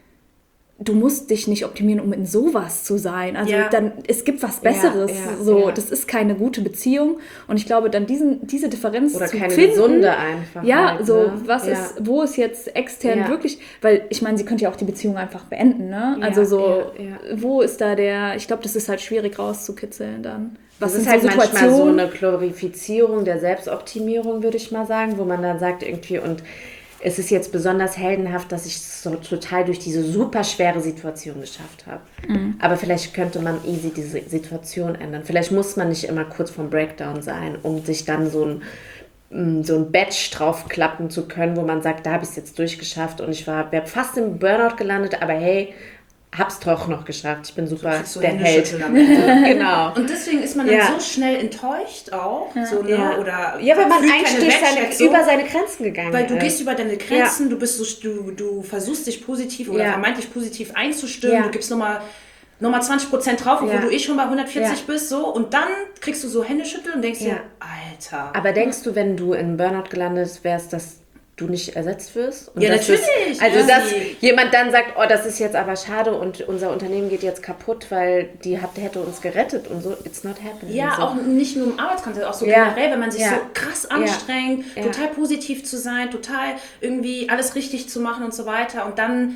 du musst dich nicht optimieren, um in sowas zu sein. Also Ja. dann, es gibt was Besseres. Ja, ja, so, ja. das ist keine gute Beziehung. Und ich glaube, dann diesen, diese Differenz Oder zu keine finden, gesunde einfach. ja, halt, so, ne? was ja. ist, wo ist jetzt extern Ja. wirklich, weil ich meine, sie könnte ja auch die Beziehung einfach beenden, ne? Ja, Also so, ja, ja. wo ist da der, ich glaube, das ist halt schwierig rauszukitzeln dann. Was Das ist sind halt so manchmal so Situationen? eine Glorifizierung der Selbstoptimierung, würde ich mal sagen, wo man dann sagt irgendwie, und es ist jetzt besonders heldenhaft, dass ich es so total durch diese super schwere Situation geschafft habe. Mhm. Aber vielleicht könnte man easy diese Situation ändern. Vielleicht muss man nicht immer kurz vorm Breakdown sein, um sich dann so ein, so ein Badge draufklappen zu können, wo man sagt, da habe ich es jetzt durchgeschafft und ich war wäre fast im Burnout gelandet, aber hey, hab's doch noch geschafft. Ich bin super kriegst du der Held. Händeschütteln am Ende. Genau. Und deswegen ist man dann Ja. so schnell enttäuscht auch. So, ne? Ja. Oder Ja, weil man fühlt eigentlich keine durch seine, Wertschätzung, über seine Grenzen gegangen Weil du ist. gehst über deine Grenzen, du bist so, du, du versuchst dich positiv oder Ja. vermeintlich positiv einzustimmen, Ja. du gibst nochmal nochmal zwanzig Prozent drauf, obwohl Ja. du eh schon bei hundertvierzig Ja. bist, so, und dann kriegst du so Händeschütteln und denkst Ja. dir, Alter. Aber denkst du, wenn du in Burnout gelandet wärst, dass du nicht ersetzt wirst? Und Ja, dass natürlich. Es, also, Ja. dass jemand dann sagt, oh, das ist jetzt aber schade und unser Unternehmen geht jetzt kaputt, weil die hat, hätte uns gerettet und so, it's not happening. Ja, so. auch nicht nur im Arbeitskontext, auch so Ja. generell, wenn man sich Ja. so krass anstrengt, Ja. total positiv zu sein, total irgendwie alles richtig zu machen und so weiter. Und dann,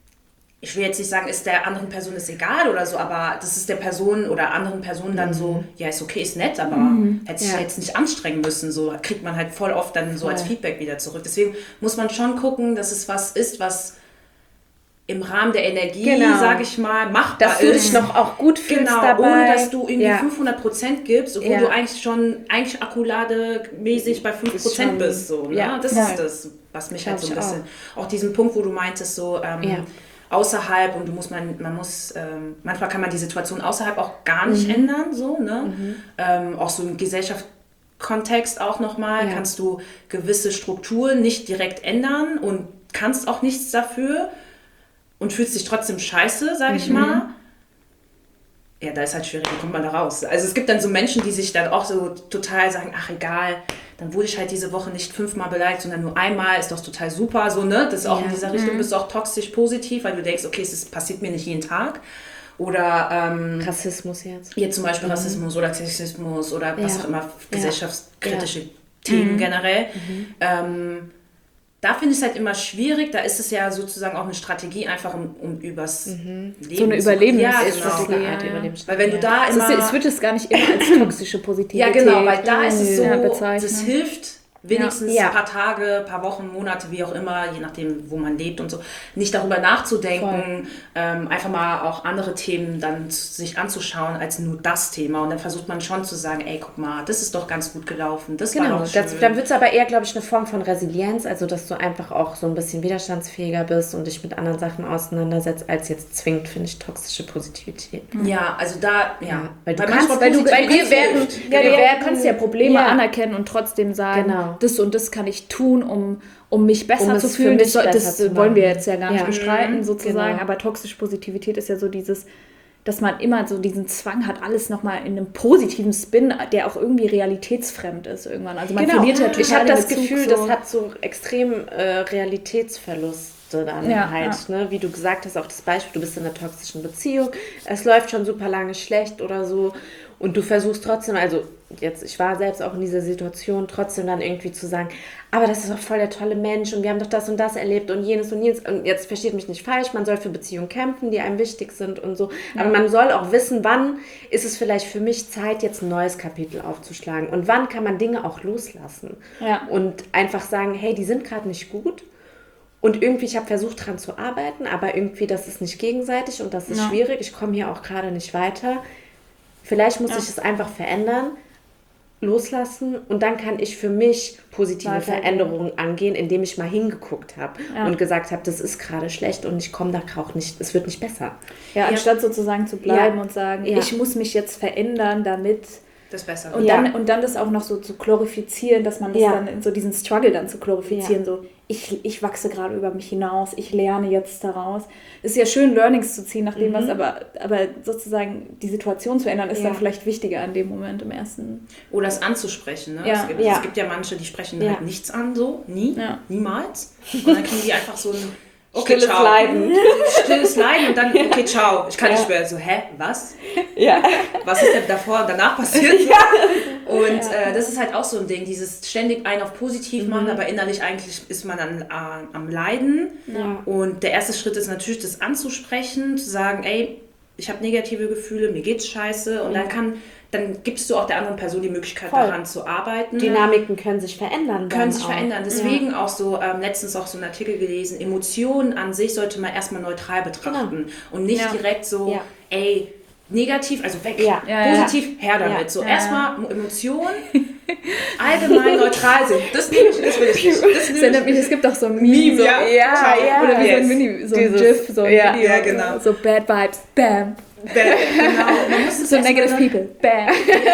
ich will jetzt nicht sagen, ist der anderen Person es egal oder so, aber das ist der Person oder anderen Personen dann so, ja, ist okay, ist nett, aber hätte sich Ja. jetzt nicht anstrengen müssen. So kriegt man halt voll oft dann so als Voll. Feedback wieder zurück. Deswegen muss man schon gucken, dass es was ist, was im Rahmen der Energie, Genau. sage ich mal, machbar dass du ist. dich noch auch gut fühlst Genau, dabei. ohne dass du irgendwie ja. fünfhundert Prozent gibst, obwohl Ja. du eigentlich schon, eigentlich akkulademäßig bei fünf Ist Prozent schon- bist. So, ne? ja. Das Ja. ist das, was mich halt so ein Glaub ich bisschen, auch. diesen Punkt, wo du meintest, so ähm, Ja. außerhalb und du musst man, man muss, ähm, manchmal kann man die Situation außerhalb auch gar nicht Mhm. ändern, so, ne? Ähm, auch so im Gesellschaftskontext auch nochmal, Ja. kannst du gewisse Strukturen nicht direkt ändern und kannst auch nichts dafür und fühlst dich trotzdem scheiße, sag ich mal. Ja, da ist halt schwierig, wie kommt man da raus? Also es gibt dann so Menschen, die sich dann auch so total sagen, ach egal, dann wurde ich halt diese Woche nicht fünfmal beleidigt, sondern nur einmal, ist doch total super, so, ne? Das ist auch Ja. in dieser Richtung, bist du auch toxisch positiv, weil du denkst, okay, es ist, passiert mir nicht jeden Tag. Oder ähm, Rassismus jetzt. hier zum Beispiel Rassismus oder Sexismus oder was Ja. auch immer, Ja. gesellschaftskritische Themen generell. Ähm, da finde ich es halt immer schwierig, da ist es ja sozusagen auch eine Strategie, einfach um, um übers Leben So eine zu- Überlebens- ja, Ist genau. das eine Art Ja, ja. Überlebens- Weil wenn du da Es, immer... ist, es wird es gar nicht immer als toxische ja, Positivität genau, weil da ist es so, ja, bezeichnen. das hilft wenigstens ja. ein paar Tage, ein paar Wochen, Monate, wie auch immer, je nachdem, wo man lebt und so, nicht darüber nachzudenken, ähm, einfach mal auch andere Themen dann sich anzuschauen als nur das Thema. Und dann versucht man schon zu sagen, ey, guck mal, das ist doch ganz gut gelaufen, das genau, war doch schön. Das, dann wird es aber eher, glaube ich, eine Form von Resilienz, also dass du einfach auch so ein bisschen widerstandsfähiger bist und dich mit anderen Sachen auseinandersetzt, als jetzt zwingend, finde ich, toxische Positivität. Mhm. Ja, also da, ja. ja weil du kannst, weil du, weil wir werden, ja, wir werden, kannst ja Probleme ja. anerkennen und trotzdem sagen, genau. das und das kann ich tun, um, um mich besser um zu fühlen. Das, das zu wollen wir jetzt ja gar nicht ja. bestreiten, sozusagen. Genau. Aber toxische Positivität ist ja so dieses, dass man immer so diesen Zwang hat, alles nochmal in einem positiven Spin, der auch irgendwie realitätsfremd ist irgendwann. Also man genau. verliert ja total Ich habe das Bezug, Gefühl, so. das hat so extrem äh, Realitätsverlust. Dann ja, halt, ja. ne? Wie du gesagt hast, auch das Beispiel, du bist in einer toxischen Beziehung, es läuft schon super lange schlecht oder so und du versuchst trotzdem, also jetzt, ich war selbst auch in dieser Situation, trotzdem dann irgendwie zu sagen, aber das ist doch voll der tolle Mensch und wir haben doch das und das erlebt und jenes und jenes und jetzt versteht mich nicht falsch, man soll für Beziehungen kämpfen, die einem wichtig sind und so, ja. aber man soll auch wissen, wann ist es vielleicht für mich Zeit, jetzt ein neues Kapitel aufzuschlagen und wann kann man Dinge auch loslassen ja. und einfach sagen, hey, die sind gerade nicht gut. Und irgendwie, ich habe versucht, dran zu arbeiten, aber irgendwie, das ist nicht gegenseitig und das ist ja. schwierig. Ich komme hier auch gerade nicht weiter. Vielleicht muss ja. ich es einfach verändern, loslassen und dann kann ich für mich positive Weiter Veränderungen gehen. angehen, indem ich mal hingeguckt habe ja. und gesagt habe, das ist gerade schlecht und ich komme da auch nicht, es wird nicht besser. Ja, anstatt ja. sozusagen zu bleiben ja. und sagen, ja. ich muss mich jetzt verändern, damit... das besser. Und, ja. dann, und dann das auch noch so zu glorifizieren, dass man das ja. dann in so diesen Struggle dann zu glorifizieren, ja. so ich, ich wachse gerade über mich hinaus, ich lerne jetzt daraus. Es ist ja schön, Learnings zu ziehen, nachdem mhm. was, aber, aber sozusagen die Situation zu ändern, ist ja. dann vielleicht wichtiger in dem Moment im ersten. Oder es anzusprechen. Ne? Ja. Es, gibt, ja. es gibt ja manche, die sprechen ja. halt nichts an, so, nie, ja. niemals. Und dann kriegen die einfach so ein okay, stilles ciao. Leiden. Stilles Leiden und dann, okay, ciao. Ich kann ja. nicht mehr so, hä, was? Ja. Was ist denn davor und danach passiert? Ja. Und ja. äh, das ist halt auch so ein Ding, dieses ständig einen auf positiv mhm. machen, aber innerlich eigentlich ist man dann äh, am Leiden. Ja. Und der erste Schritt ist natürlich, das anzusprechen, zu sagen, ey, ich habe negative Gefühle, mir geht's scheiße. Und ja. dann kann... dann gibst du auch der anderen Person die Möglichkeit, Voll. daran zu arbeiten. Dynamiken können sich verändern. Können sich auch. verändern. Deswegen ja. auch so, ähm, letztens auch so einen Artikel gelesen, Emotionen an sich sollte man erstmal neutral betrachten. Genau. Und nicht ja. direkt so, ja. ey, negativ, also weg, ja. Ja, positiv, ja. her damit. Ja. So ja. erstmal Emotionen allgemein neutral sind. Das nehme ich, das will ich nicht. Das das erinnert mich, es gibt auch so ein Meme, so, ja, ja, ja. oder wie yes. so ein Mini, so ein Dieses, GIF, so ein ja. Video, ja, genau. so Bad Vibes, bam. Bam, genau. Man muss so Negative People, bam.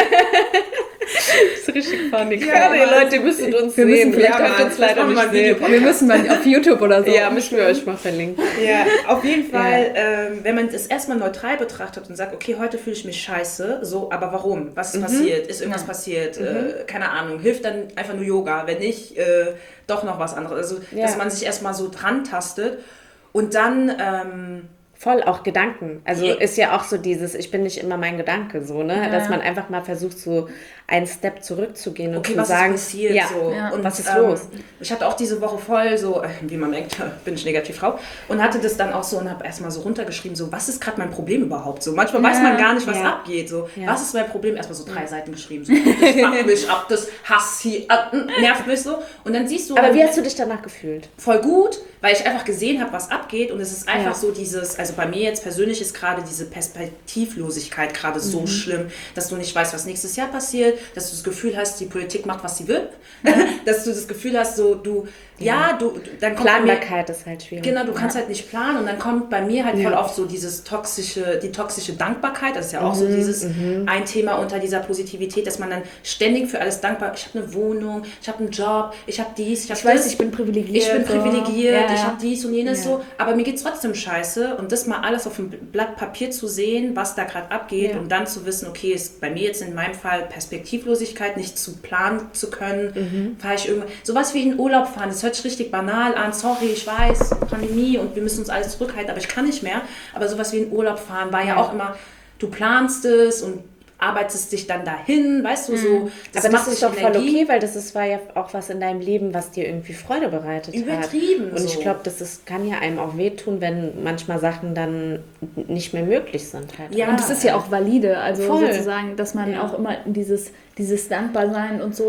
Das ist richtig funny. Ja, ja, Leute, ihr müsstet uns wir sehen. Müssen wir können uns leider nicht sehen. Wir müssen mal auf YouTube oder so. Ja, müssen wir euch mal verlinken. Ja, auf jeden Fall, ja. ähm, wenn man das erstmal neutral betrachtet und sagt, okay, heute fühle ich mich scheiße, so, aber warum? Was ist mhm. passiert? Ist irgendwas ja. passiert? Mhm. Äh, keine Ahnung. Hilft dann einfach nur Yoga? Wenn nicht, äh, doch noch was anderes. Also, ja. dass man sich erstmal so dran tastet und dann... Ähm, Voll, auch Gedanken. Also ja. ist ja auch so dieses, ich bin nicht immer mein Gedanke, so, ne? Ja. Dass man einfach mal versucht, so einen Step zurückzugehen und okay, zu was sagen, ist passiert? Ja. So. Ja. Und was ist ähm, los? Ich hatte auch diese Woche voll so, wie man merkt, bin ich negativ Frau, und hatte das dann auch so und habe erstmal so runtergeschrieben, so, was ist gerade mein Problem überhaupt? So, manchmal ja. weiß man gar nicht, was ja. abgeht. So, ja. was ist mein Problem? Erstmal so drei ja. Seiten geschrieben, so, das fuckt mich ab, das Hass hier, äh, nervt mich so. Und dann siehst du... Aber halt, wie hast du dich danach gefühlt? Voll gut, weil ich einfach gesehen habe, was abgeht, und es ist einfach ja. so dieses, also bei mir jetzt persönlich ist gerade diese Perspektivlosigkeit gerade mhm. so schlimm, dass du nicht weißt, was nächstes Jahr passiert, dass du das Gefühl hast, die Politik macht, was sie will, ja. dass du das Gefühl hast, so du, ja, ja du, dann kommt Planbarkeit mir, ist halt schwierig. Genau, du kannst ja. halt nicht planen, und dann kommt bei mir halt ja. voll oft so dieses toxische, die toxische Dankbarkeit, das ist ja auch mhm. so dieses mhm. ein Thema unter dieser Positivität, dass man dann ständig für alles dankbar, ich habe eine Wohnung, ich habe einen Job, ich habe dies, ich habe ich das. weiß, ich bin privilegiert. Ich bin privilegiert, so. ja, ich habe dies und jenes ja. so, aber mir geht's trotzdem scheiße, und das mal alles auf dem Blatt Papier zu sehen, was da gerade abgeht, ja. und dann zu wissen, okay, ist bei mir jetzt in meinem Fall Perspektivlosigkeit, nicht zu planen zu können, mhm. fahre ich irgendwo, sowas wie in Urlaub fahren, das hört sich richtig banal an, sorry, ich weiß, Pandemie und wir müssen uns alles zurückhalten, aber ich kann nicht mehr, aber sowas wie in Urlaub fahren war ja, ja auch immer, du planst es und arbeitest dich dann dahin, weißt du, so. Das aber das ist doch voll okay, weil das ist, war ja auch was in deinem Leben, was dir irgendwie Freude bereitet Übertrieben hat. Übertrieben Und so. Ich glaube, das ist, kann ja einem auch wehtun, wenn manchmal Sachen dann nicht mehr möglich sind. Halt. Ja, und das ist ja auch valide, also voll. sozusagen, dass man ja. auch immer dieses, dieses Dankbarsein und so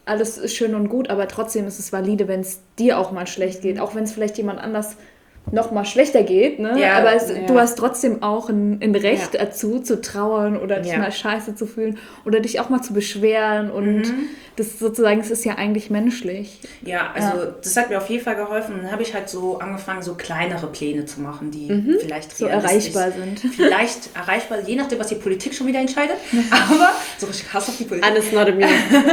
alles ist schön und gut, aber trotzdem ist es valide, wenn es dir auch mal schlecht geht. Auch wenn es vielleicht jemand anders noch mal schlechter geht, ne? Ja, aber es, ja. du hast trotzdem auch ein, ein Recht Ja. dazu, zu trauern oder dich Ja. mal scheiße zu fühlen oder dich auch mal zu beschweren und Mhm. das sozusagen, es ist ja eigentlich menschlich. Ja, also Ja. das hat mir auf jeden Fall geholfen. Dann habe ich halt so angefangen, so kleinere Pläne zu machen, die vielleicht So realistisch- erreichbar sind. Vielleicht erreichbar, je nachdem, was die Politik schon wieder entscheidet. Aber, so richtig Hass auf die Politik. Alles not amused.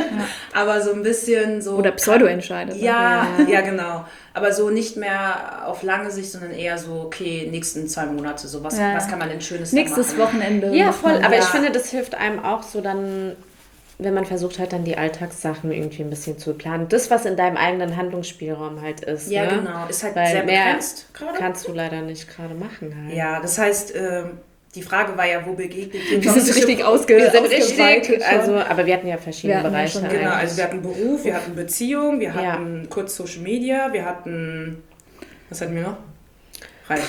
Aber so ein bisschen so... Oder Pseudo entscheidet. ne? Ja, ja, genau. Aber so nicht mehr auf lange Sicht, sondern eher so, okay, nächsten zwei Monate, so was, Ja. was kann man denn Schönes da Nächstes machen? Wochenende. Ja, macht voll. man- Aber Ja. ich finde, das hilft einem auch so dann, wenn man versucht hat, dann die Alltagssachen irgendwie ein bisschen zu planen. Das, was in deinem eigenen Handlungsspielraum halt ist. Ja, ne? genau. Ist halt Weil sehr mehr begrenzt gerade. kannst du leider nicht gerade machen halt. Ja, das heißt, ähm, die Frage war ja, wo begegnet die Wir sind richtig ausge Wir sind ausgeweitet richtig, schon. also, aber wir hatten ja verschiedene Wir hatten ja Bereiche. schon- Genau, eigentlich. also wir hatten Beruf, wir hatten Beziehung, wir Ja. hatten kurz Social Media, wir hatten, was hatten wir noch? Reich.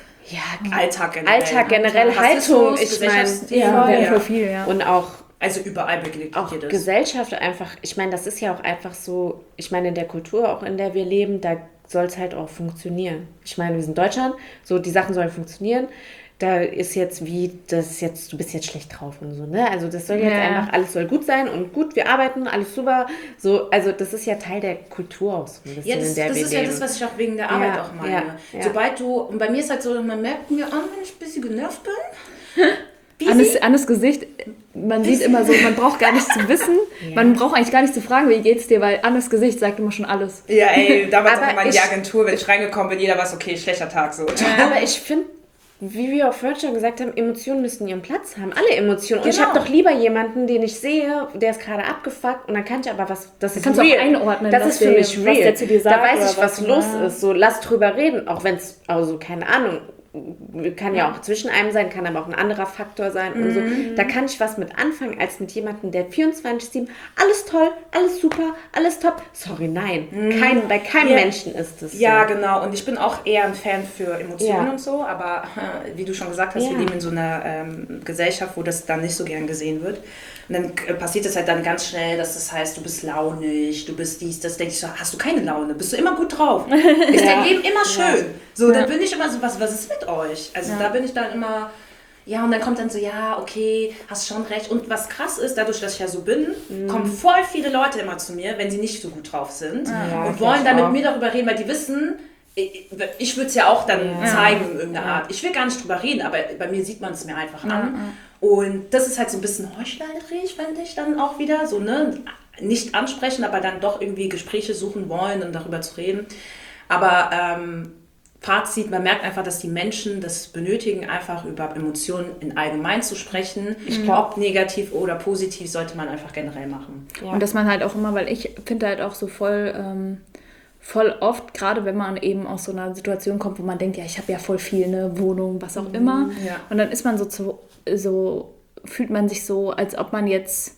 ja, Alltag generell. Alltag generell, Rassismus, Haltung, ich meine, Gesellschaftsthemen, Ja, voll, wir hatten ja. voll viel, ja. und auch Also überall begegnet auch dir das. Gesellschaft einfach, ich meine, das ist ja auch einfach so, ich meine, in der Kultur, auch in der wir leben, da soll es halt auch funktionieren. Ich meine, wir sind in Deutschland, so die Sachen sollen funktionieren. Da ist jetzt wie, das ist jetzt, du bist jetzt schlecht drauf und so, ne? Also das soll jetzt Ja. einfach, alles soll gut sein und gut, wir arbeiten, alles super. So, also das ist ja Teil der Kultur auch so ein bisschen, Ja, das, in der das wir ist leben. ja das, was ich auch wegen der Arbeit Ja, auch meine. ja, ja. Sobald du, und bei mir ist halt so, man merkt mir an, wenn ich ein bisschen genervt bin. Busy. Annes, Annes Gesicht, man sieht immer so, man braucht gar nicht zu wissen, man braucht eigentlich gar nicht zu fragen, wie geht's dir, weil Annes Gesicht sagt immer schon alles. Ja, ey, damals Aber auch immer in die ich- Agentur, wenn ich reingekommen bin, jeder weiß, okay, schlechter Tag, so. Aber ich finde, wie wir auch vorhin schon gesagt haben, Emotionen müssen ihren Platz haben. Alle Emotionen. Und ich Genau. habe doch lieber jemanden, den ich sehe, der ist gerade abgefuckt und dann kann ich aber was, das ist kannst du auch real. einordnen, Das was ist für der- mich was real. der zu dir sagt Da weiß oder ich, was, was- los ja. ist. So, lass drüber reden. Auch wenn es, also keine Ahnung, kann ja auch zwischen einem sein, kann aber auch ein anderer Faktor sein und so. Da kann ich was mit anfangen, als mit jemandem, der vierundzwanzig sieben, alles toll, alles super, alles top. Sorry, nein. Kein, bei keinem Ja. Menschen ist es so. Ja, genau. Und ich bin auch eher ein Fan für Emotionen Ja. und so, aber äh, wie du schon gesagt hast, Ja. wir leben in so einer ähm, Gesellschaft, wo das dann nicht so gern gesehen wird. Und dann äh, passiert es halt dann ganz schnell, dass das heißt, du bist launig, du bist dies, das. Denke ich so, hast du keine Laune? Bist du immer gut drauf? Ist Ja. dein Leben immer schön? So, Ja. dann bin ich immer so, was, was ist mit euch? Also Ja. da bin ich dann immer... Ja, und dann kommt dann so, ja, okay, hast schon recht. Und was krass ist, dadurch, dass ich ja so bin, kommen voll viele Leute immer zu mir, wenn sie nicht so gut drauf sind Ja, und ich wollen dann auch. mit mir darüber reden, weil die wissen, ich, ich würde es ja auch dann Ja. zeigen in irgendeiner Ja. Art. Ich will gar nicht drüber reden, aber bei mir sieht man es mir einfach an. Und das ist halt so ein bisschen heuchlerisch, finde ich dann auch wieder. So, ne? Nicht ansprechen, aber dann doch irgendwie Gespräche suchen wollen und darüber zu reden. Aber ähm, Fazit, man merkt einfach, dass die Menschen das benötigen, einfach über Emotionen in allgemein zu sprechen. Ob negativ oder positiv, sollte man einfach generell machen. Ja. Und dass man halt auch immer, weil ich finde halt auch so voll, ähm, voll oft, gerade wenn man eben aus so einer Situation kommt, wo man denkt, ja, ich habe ja voll viel, eine Wohnung, was auch immer. ja. Und dann ist man so, zu, so, fühlt man sich so, als ob man jetzt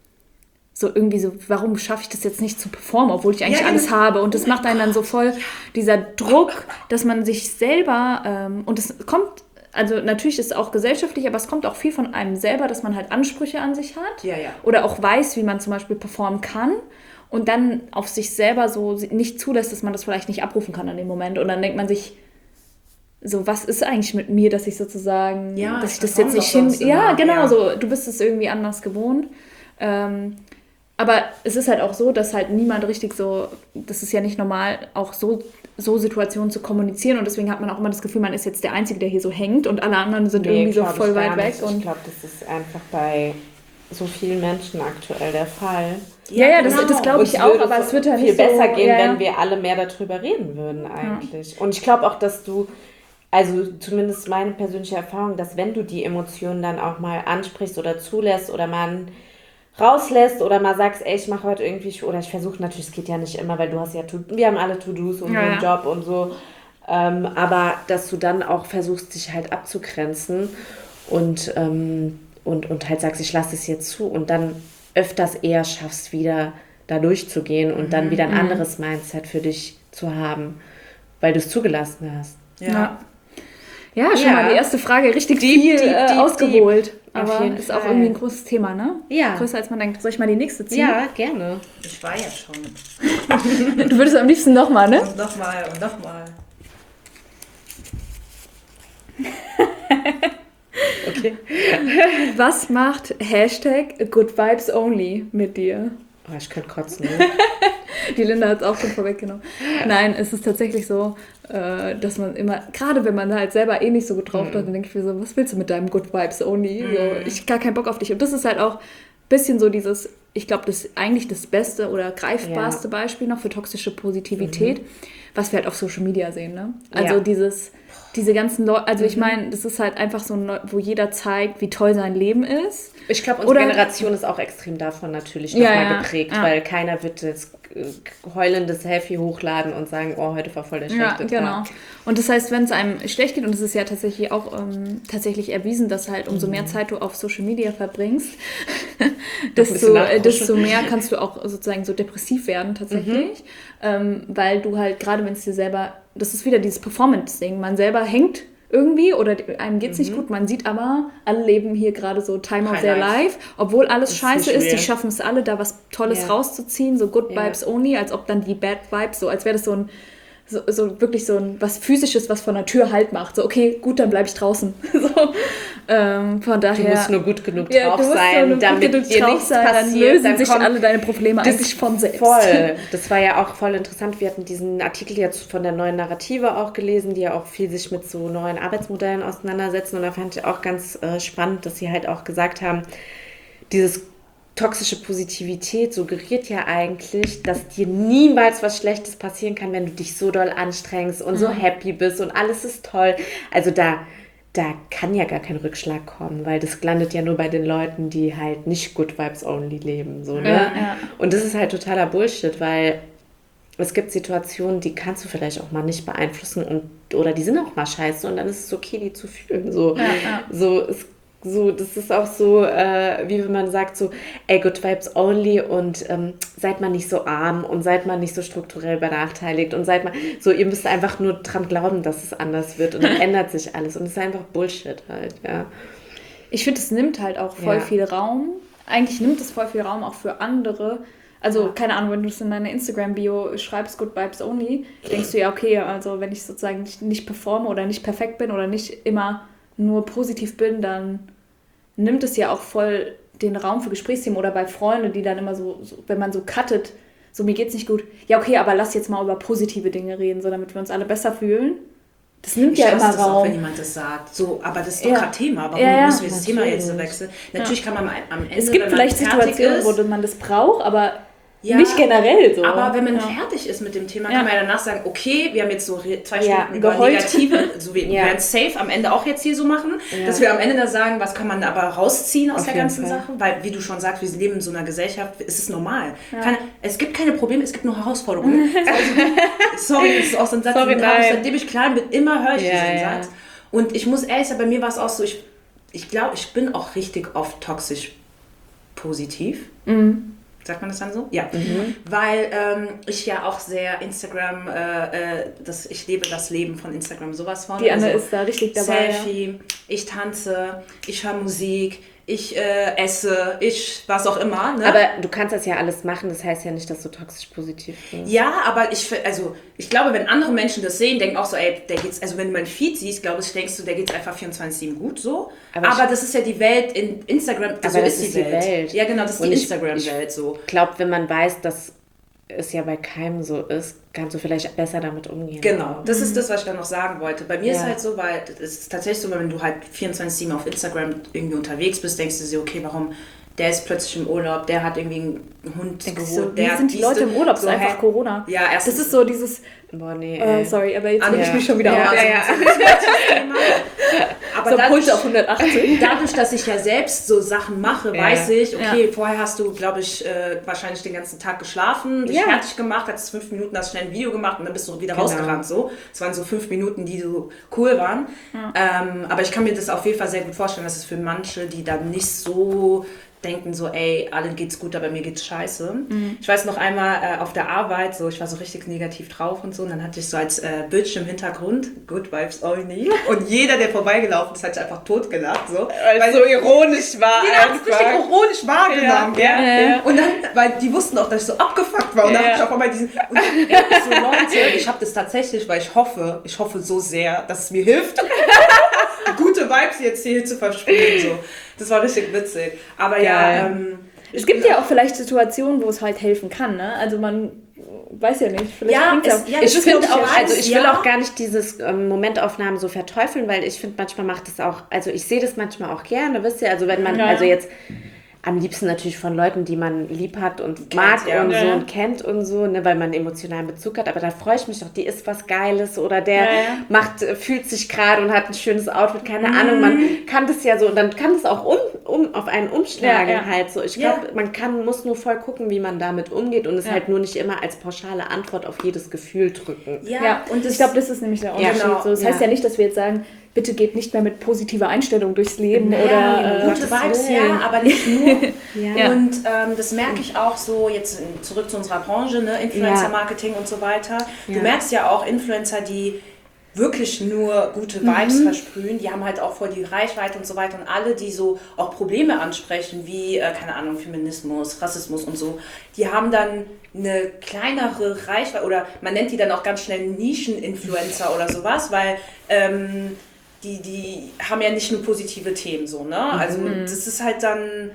so irgendwie so, warum schaffe ich das jetzt nicht zu performen, obwohl ich eigentlich Ja, alles genau. habe. Und das macht einen dann so voll, dieser Druck, dass man sich selber, ähm, und es kommt, also natürlich ist es auch gesellschaftlich, aber es kommt auch viel von einem selber, dass man halt Ansprüche an sich hat. Ja, ja. Oder auch weiß, wie man zum Beispiel performen kann. Und dann auf sich selber so nicht zulässt, dass man das vielleicht nicht abrufen kann in dem Moment. Und dann denkt man sich, so, was ist eigentlich mit mir, dass ich sozusagen, Ja, dass ich ich das perform jetzt nicht doch hin... sonst Ja, immer, genau, ja. so, du bist es irgendwie anders gewohnt. Ähm, aber es ist halt auch so, dass halt niemand richtig so, das ist ja nicht normal, auch so, so Situationen zu kommunizieren. Und deswegen hat man auch immer das Gefühl, man ist jetzt der Einzige, der hier so hängt und alle anderen sind Nee, irgendwie so glaub voll ich gar weit weg. nicht. Ich Und glaube, das ist einfach bei so vielen Menschen aktuell der Fall. ja, ja, das, genau. das glaube Uns ich auch, würde aber es wird ja viel nicht besser so, gehen, ja, wenn wir alle mehr darüber reden würden eigentlich. Und ich glaube auch, dass du, also zumindest meine persönliche Erfahrung, dass wenn du die Emotionen dann auch mal ansprichst oder zulässt oder mal rauslässt oder mal sagst, ey, ich mache heute irgendwie, oder ich versuche natürlich, es geht ja nicht immer, weil du hast ja, To- wir haben alle To-Dos und Ja, so einen ja. Job und so, ähm, aber dass du dann auch versuchst, dich halt abzugrenzen und ähm, Und, und halt sagst, ich lasse es jetzt zu und dann öfters eher schaffst, wieder da durchzugehen und dann wieder ein anderes Mindset für dich zu haben, weil du es zugelassen hast. Ja. Ja. Ja, schon Ja. mal die erste Frage richtig Deep, viel deep, äh, deep, ausgeholt. deep. Aber Auf jeden ist auch Fall. irgendwie ein großes Thema, ne? Ja. Größer als man denkt. Soll ich mal die nächste ziehen? Ja, gerne. Ich war ja schon. Du würdest am liebsten nochmal, ne? Und nochmal und nochmal. Okay. Was macht Hashtag Good Vibes Only mit dir? Oh, ich könnte kotzen. Ne? Die Linda hat es auch schon vorweggenommen. Nein, es ist tatsächlich so, äh, dass man immer, gerade wenn man halt selber eh nicht so gut drauf hat, dann denke ich mir so, was willst du mit deinem Good Vibes Only? So, ich hab gar keinen Bock auf dich. Und das ist halt auch ein bisschen so dieses, ich glaube, das ist eigentlich das beste oder greifbarste Ja. Beispiel noch für toxische Positivität, was wir halt auf Social Media sehen. Ne? Also Ja. dieses, diese ganzen Leute, also ich meine, das ist halt einfach so, ein Neu- wo jeder zeigt, wie toll sein Leben ist. Ich glaube, unsere Oder- Generation ist auch extrem davon natürlich Ja, nochmal ja, geprägt, ja. weil keiner wird jetzt äh, heulendes Selfie hochladen und sagen, oh, heute war voll der Ja, schlechte genau. Tag. Und das heißt, wenn es einem schlecht geht, und es ist ja tatsächlich auch ähm, tatsächlich erwiesen, dass halt umso mehr Zeit du auf Social Media verbringst, desto, bisschen äh, nachpushen. desto mehr kannst du auch sozusagen so depressiv werden tatsächlich. Ähm, weil du halt, gerade wenn es dir selber, das ist wieder dieses Performance-Ding, man selber hängt irgendwie oder einem geht es nicht gut, man sieht aber, alle leben hier gerade so Time of High their life. life, obwohl alles ist scheiße nicht ist, die real. schaffen es alle, da was Tolles Ja. rauszuziehen, so Good Ja. Vibes only, als ob dann die Bad Vibes, so als wäre das so ein so, so wirklich so ein was Physisches, was von der Tür Halt macht. So, okay, gut, dann bleibe ich draußen. so, ähm, von daher. Du musst nur gut genug ja, drauf du musst sein, nur damit gut genug dir drauf nichts sein, dann passiert. lösen Dann sich kommt alle deine Probleme das eigentlich von selbst. Voll. Das war ja auch voll interessant. Wir hatten diesen Artikel jetzt von der neuen Narrative auch gelesen, die ja auch viel sich mit so neuen Arbeitsmodellen auseinandersetzen. Und da fand ich auch ganz äh, spannend, dass sie halt auch gesagt haben, dieses toxische Positivität suggeriert ja eigentlich, dass dir niemals was Schlechtes passieren kann, wenn du dich so doll anstrengst und so happy bist und alles ist toll. Also da, da kann ja gar kein Rückschlag kommen, weil das landet ja nur bei den Leuten, die halt nicht Good Vibes Only leben. So, ne? Ja, ja. Und das ist halt totaler Bullshit, weil es gibt Situationen, die kannst du vielleicht auch mal nicht beeinflussen und oder die sind auch mal scheiße und dann ist es okay, die zu fühlen. So, Ja, ja. so es So, das ist auch so, äh, wie wenn man sagt so, ey, Good Vibes Only und ähm, seid mal nicht so arm und seid mal nicht so strukturell benachteiligt und seid mal, so, ihr müsst einfach nur dran glauben, dass es anders wird und dann ändert sich alles und es ist einfach Bullshit halt, ja. Ich finde, es nimmt halt auch voll Ja. viel Raum. Eigentlich nimmt es voll viel Raum auch für andere. Also, keine Ahnung, wenn du es in deiner Instagram-Bio schreibst, Good Vibes Only, denkst du ja, okay, also wenn ich sozusagen nicht, nicht performe oder nicht perfekt bin oder nicht immer nur positiv bin, dann nimmt es ja auch voll den Raum für Gesprächsthemen oder bei Freunden, die dann immer so, so wenn man so cuttet, so mir geht's nicht gut, ja okay, aber lass jetzt mal über positive Dinge reden, so damit wir uns alle besser fühlen. Das nimmt Ich ja hasse immer das auch, wenn Raum. jemand das sagt. So, aber das ist doch Ja. kein Thema. Warum Ja, ja. müssen wir das Thema jetzt so Natürlich. wechseln? Natürlich kann man am am Ende, Es gibt wenn man vielleicht fertig Situationen, ist, wo man das braucht, aber Ja, nicht generell so. aber wenn man ja. fertig ist mit dem Thema, Ja. kann man ja danach sagen, okay, wir haben jetzt so re- zwei Ja, Stunden über geheult. negative, so wir Ja. werden es safe am Ende auch jetzt hier so machen, Ja. dass wir am Ende da sagen, was kann man aber rausziehen aus Auf der jeden ganzen Fall. Sache, weil wie du schon sagst, wir leben in so einer Gesellschaft, es ist normal. Keine, es gibt keine Probleme, es gibt nur Herausforderungen. Also, sorry, das ist auch so ein Satz, Sorry, den habe ich, nein. seitdem ich klein bin, immer höre ich Ja, diesen ja. Satz. Und ich muss ehrlich sagen, bei mir war es auch so, ich, ich glaube, ich bin auch richtig oft toxisch positiv. Mhm. Sagt man das dann so? Ja. Weil ähm, ich ja auch sehr Instagram, äh, äh, das, ich lebe das Leben von Instagram sowas von. Die Anne ist da richtig dabei. Selfie, ich tanze, ich höre Musik, ich äh, esse, ich was auch immer. Ne? Aber du kannst das ja alles machen, das heißt ja nicht, dass du toxisch positiv bist. Ja, aber ich, fi- also, ich glaube, wenn andere Menschen das sehen, denken auch so, ey, der geht's, also wenn du mein Feed siehst, glaube ich, denkst du, der geht's einfach vierundzwanzig sieben gut so. Aber Aber, ich- das ist ja die Welt in Instagram, Aber so das ist die ist die Welt. Welt. Ja, genau, das ist Und die ich- Instagram-Welt so. Ich glaube, wenn man weiß, dass es ja bei keinem so ist, kannst du vielleicht besser damit umgehen. Genau, das ist das, was ich dann noch sagen wollte. Bei mir ist Ja. halt so, weil es ist tatsächlich so, wenn du halt vierundzwanzig sieben auf Instagram irgendwie unterwegs bist, denkst du dir, okay, warum der ist plötzlich im Urlaub, der hat irgendwie einen Hund Denkst geholt, du, der wie hat sind die dies, Leute im Urlaub? Das ist so, einfach hä? Corona. Ja, erstens. Das ist so dieses, Boah, nee, äh, ey. sorry, aber jetzt Ah, reg ich ja. mich schon wieder Ja, auf. ja, ja. Aber So dadurch, Puls auf hundertachtzig. dadurch, dass ich ja selbst so Sachen mache, Ja. weiß ich, okay, Ja. vorher hast du, glaube ich, äh, wahrscheinlich den ganzen Tag geschlafen, dich Ja. fertig gemacht, hast fünf Minuten, hast schnell ein Video gemacht und dann bist du wieder Genau. rausgerannt. So. Es waren so fünf Minuten, die so cool waren. Ähm, aber ich kann mir das auf jeden Fall sehr gut vorstellen, dass es für manche, die dann nicht so denken so, ey, allen geht's gut, aber mir geht's scheiße. Ich weiß noch einmal äh, auf der Arbeit, so ich war so richtig negativ drauf und so. Und dann hatte ich so als äh, Bildschirmhintergrund Good Vibes Only. Und jeder, der vorbeigelaufen ist, hat sich einfach totgelacht. So. Weil es so ironisch war. Jeder hat es richtig ironisch wahrgenommen. Ja, ja. Ja. Und dann, weil die wussten auch, dass ich so abgefuckt war. Und dann ja. habe ich auch einmal diesen... Und ich so, Leute, ich habe das tatsächlich, weil ich hoffe, ich hoffe so sehr, dass es mir hilft, gute Vibes jetzt hier zu versprühen. So. Das war richtig witzig. Aber Geil. ja... Ähm, es gibt ja auch vielleicht Situationen, wo es halt helfen kann, ne? Also man weiß ja nicht. Vielleicht ja, es, auch, ja, ich finde auch, also ich will ja. auch gar nicht dieses ähm, Momentaufnahmen so verteufeln, weil ich finde, manchmal macht es auch, also ich sehe das manchmal auch gerne, wisst ihr, also wenn man, ja. also jetzt am liebsten natürlich von Leuten, die man lieb hat und kennt, mag ja. und so ja. und kennt und so, ne, weil man einen emotionalen Bezug hat, aber da freue ich mich doch, die isst was Geiles oder der ja, ja. macht, fühlt sich gerade und hat ein schönes Outfit, keine mhm. Ahnung, man kann das ja so, und dann kann das auch um, um, auf einen umschlagen ja, ja. halt so. Ich glaube, ja. man kann, muss nur voll gucken, wie man damit umgeht und es ja. halt nur nicht immer als pauschale Antwort auf jedes Gefühl drücken. Ja, ja. und das, ich glaube, das ist nämlich der Unterschied. Ja, genau. so. Das ja. heißt ja nicht, dass wir jetzt sagen, bitte geht nicht mehr mit positiver Einstellung durchs Leben ja, oder... Äh, gute Vibes, ja, aber nicht nur. ja. Und ähm, das merke ich auch so, jetzt zurück zu unserer Branche, ne, Influencer-Marketing und so weiter. Ja. Du merkst ja auch Influencer, die wirklich nur gute Vibes mhm. versprühen, die haben halt auch voll die Reichweite und so weiter und alle, die so auch Probleme ansprechen, wie, äh, keine Ahnung, Feminismus, Rassismus und so, die haben dann eine kleinere Reichweite oder man nennt die dann auch ganz schnell Nischen-Influencer oder sowas, weil ähm, die, die haben ja nicht nur positive Themen so, ne? Also mhm. das ist halt dann,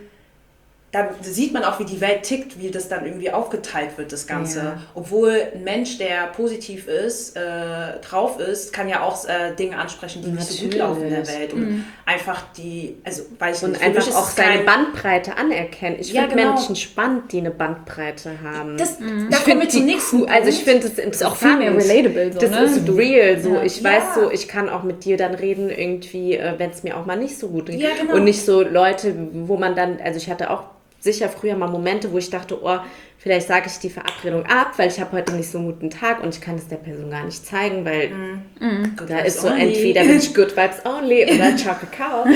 da sieht man auch, wie die Welt tickt, wie das dann irgendwie aufgeteilt wird, das Ganze. Ja. Obwohl ein Mensch, der positiv ist, äh, drauf ist, kann ja auch äh, Dinge ansprechen, die Natürlich. nicht so gut laufen in der Welt. Und mhm. einfach die, also weil ich Und nicht, einfach auch seine Bandbreite anerkennen. Ich ja, finde genau. Menschen spannend, die eine Bandbreite haben. Das, mhm. Da kommen wir zum nächsten Punkt. Also ich finde es ist auch viel mehr relatable. So, das ne? ist real. So. Ja. Ich ja. weiß so, ich kann auch mit dir dann reden irgendwie, wenn es mir auch mal nicht so gut geht. Ja, genau. Und nicht so Leute, wo man dann, also ich hatte auch sicher früher mal Momente, wo ich dachte, oh, vielleicht sage ich die Verabredung ab, weil ich habe heute nicht so einen guten Tag und ich kann es der Person gar nicht zeigen, weil mm. da ist so only. Entweder bin ich Good Vibes Only oder Ciao Kakao.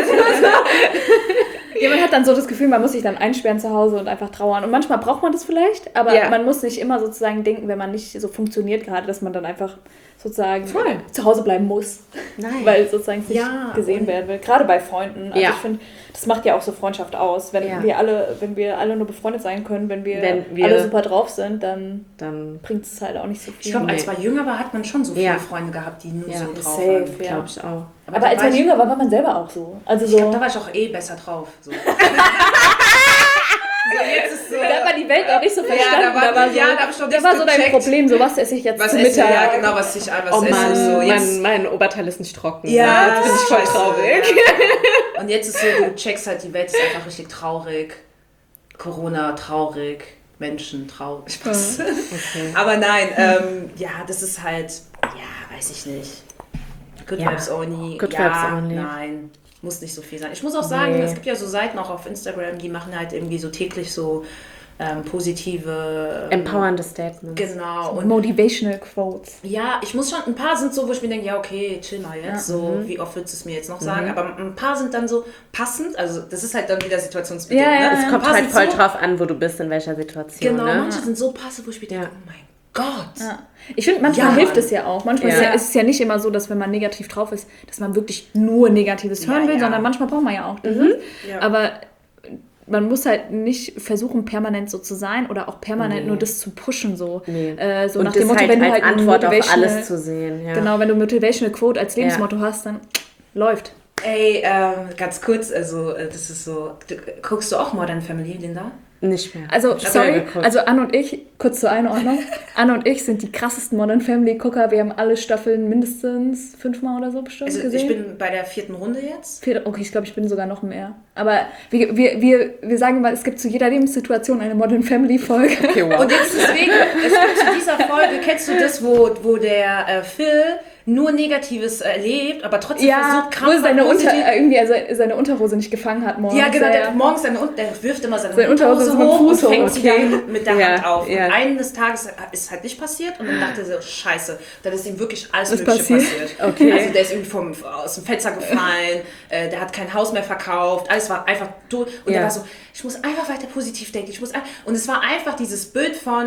Ja, man hat dann so das Gefühl, man muss sich dann einsperren zu Hause und einfach trauern. Und manchmal braucht man das vielleicht, aber ja. man muss nicht immer sozusagen denken, wenn man nicht so funktioniert gerade, dass man dann einfach sozusagen Voll. zu Hause bleiben muss. Nein. Weil sozusagen nicht ja, gesehen werden will. Gerade bei Freunden. Also ja. ich finde, das macht ja auch so Freundschaft aus. Wenn ja. wir alle, wenn wir alle nur befreundet sein können, wenn wir, wenn wir alle super drauf sind, dann, dann bringt es halt auch nicht so viel. Ich glaube, als man jünger war, hat man schon so viele ja. Freunde gehabt, die nur ja. so drauf Safe, waren. Ja. Glaube ich auch. Aber, Aber als man jünger war, war man selber auch so. Also so ich glaub, da war ich auch eh besser drauf. So. So, jetzt ist so, da hat man die Welt auch nicht so verstanden. Ja, da war, da war so, ja, da ich da war so dein Problem, so was esse ich jetzt was zum Mittag. Ja, genau, was ich was oh, esse. Mann, so, jetzt, mein, mein Oberteil ist nicht trocken. Ja, ja jetzt bin ich voll traurig. Ja. Und jetzt ist so, du checkst halt, die Welt ist einfach richtig traurig. Corona traurig, Menschen traurig. Spaß. Okay. Aber nein, ähm, ja, das ist halt, ja, weiß ich nicht. Good ja. Vibes Only. Good ja, Vibes Only. Nein. Muss nicht so viel sein. Ich muss auch sagen, nee. es gibt ja so Seiten auch auf Instagram, die machen halt irgendwie so täglich so ähm, positive... Ähm, empowernde Statements. Genau. Und Motivational Quotes. Ja, ich muss schon, ein paar sind so, wo ich mir denke, ja okay, chill mal jetzt, ja. so, mhm. wie oft würdest du es mir jetzt noch sagen? Mhm. Aber ein paar sind dann so passend, also das ist halt dann wieder situationsbedingt. Ja, ja, ne? Es kommt halt voll so, drauf an, wo du bist, in welcher Situation. Genau, ne? manche sind so passiv, wo ich mir denke, oh mein Gott. Ja. Ich finde, manchmal ja, hilft es ja auch. Manchmal ja. Ist, ja, ist es ja nicht immer so, dass wenn man negativ drauf ist, dass man wirklich nur Negatives hören ja, will, ja. sondern manchmal braucht man ja auch das. Mhm. Ja. Aber man muss halt nicht versuchen, permanent so zu sein oder auch permanent nee. nur das zu pushen. So, nee. äh, so und nach das dem Motto, halt wenn du als halt Antwort auf alles zu sehen. Ja. Genau, wenn du Motivational Quote als Lebensmotto ja. hast, dann läuft. Ey, ähm, ganz kurz, also das ist so, du, guckst du auch Modern Family, Linda? Nicht mehr. Also, sorry, also Anne und ich, kurz zur Einordnung, Anne und ich sind die krassesten Modern Family Gucker. Wir haben alle Staffeln mindestens fünfmal oder so bestimmt also gesehen. Ich bin bei der vierten Runde jetzt. Vierte, okay, ich glaube, ich bin sogar noch mehr. Aber wir, wir, wir, wir sagen mal, es gibt zu jeder Lebenssituation eine Modern Family Folge. Okay, wow. Und jetzt deswegen, es gibt zu dieser Folge, kennst du das, wo, wo der äh, Phil nur Negatives erlebt, aber trotzdem ja, versucht, krampfhaft wo seine, Unter, irgendwie also seine Unterhose nicht gefangen hat morgens. Ja, genau, der, morgens seine, der wirft immer seine, seine Unterhose, Unterhose hoch Fuß und fängt okay. sie dann mit der ja, Hand auf. Ja. Und eines Tages ist halt nicht passiert und dann dachte er so, scheiße, dann ist ihm wirklich alles Was Mögliche passiert. passiert. Okay. Also der ist irgendwie vom, aus dem Fenster gefallen, äh, der hat kein Haus mehr verkauft, alles war einfach tot. Und ja. er war so, ich muss einfach weiter positiv denken. Ich muss ein- und es war einfach dieses Bild von,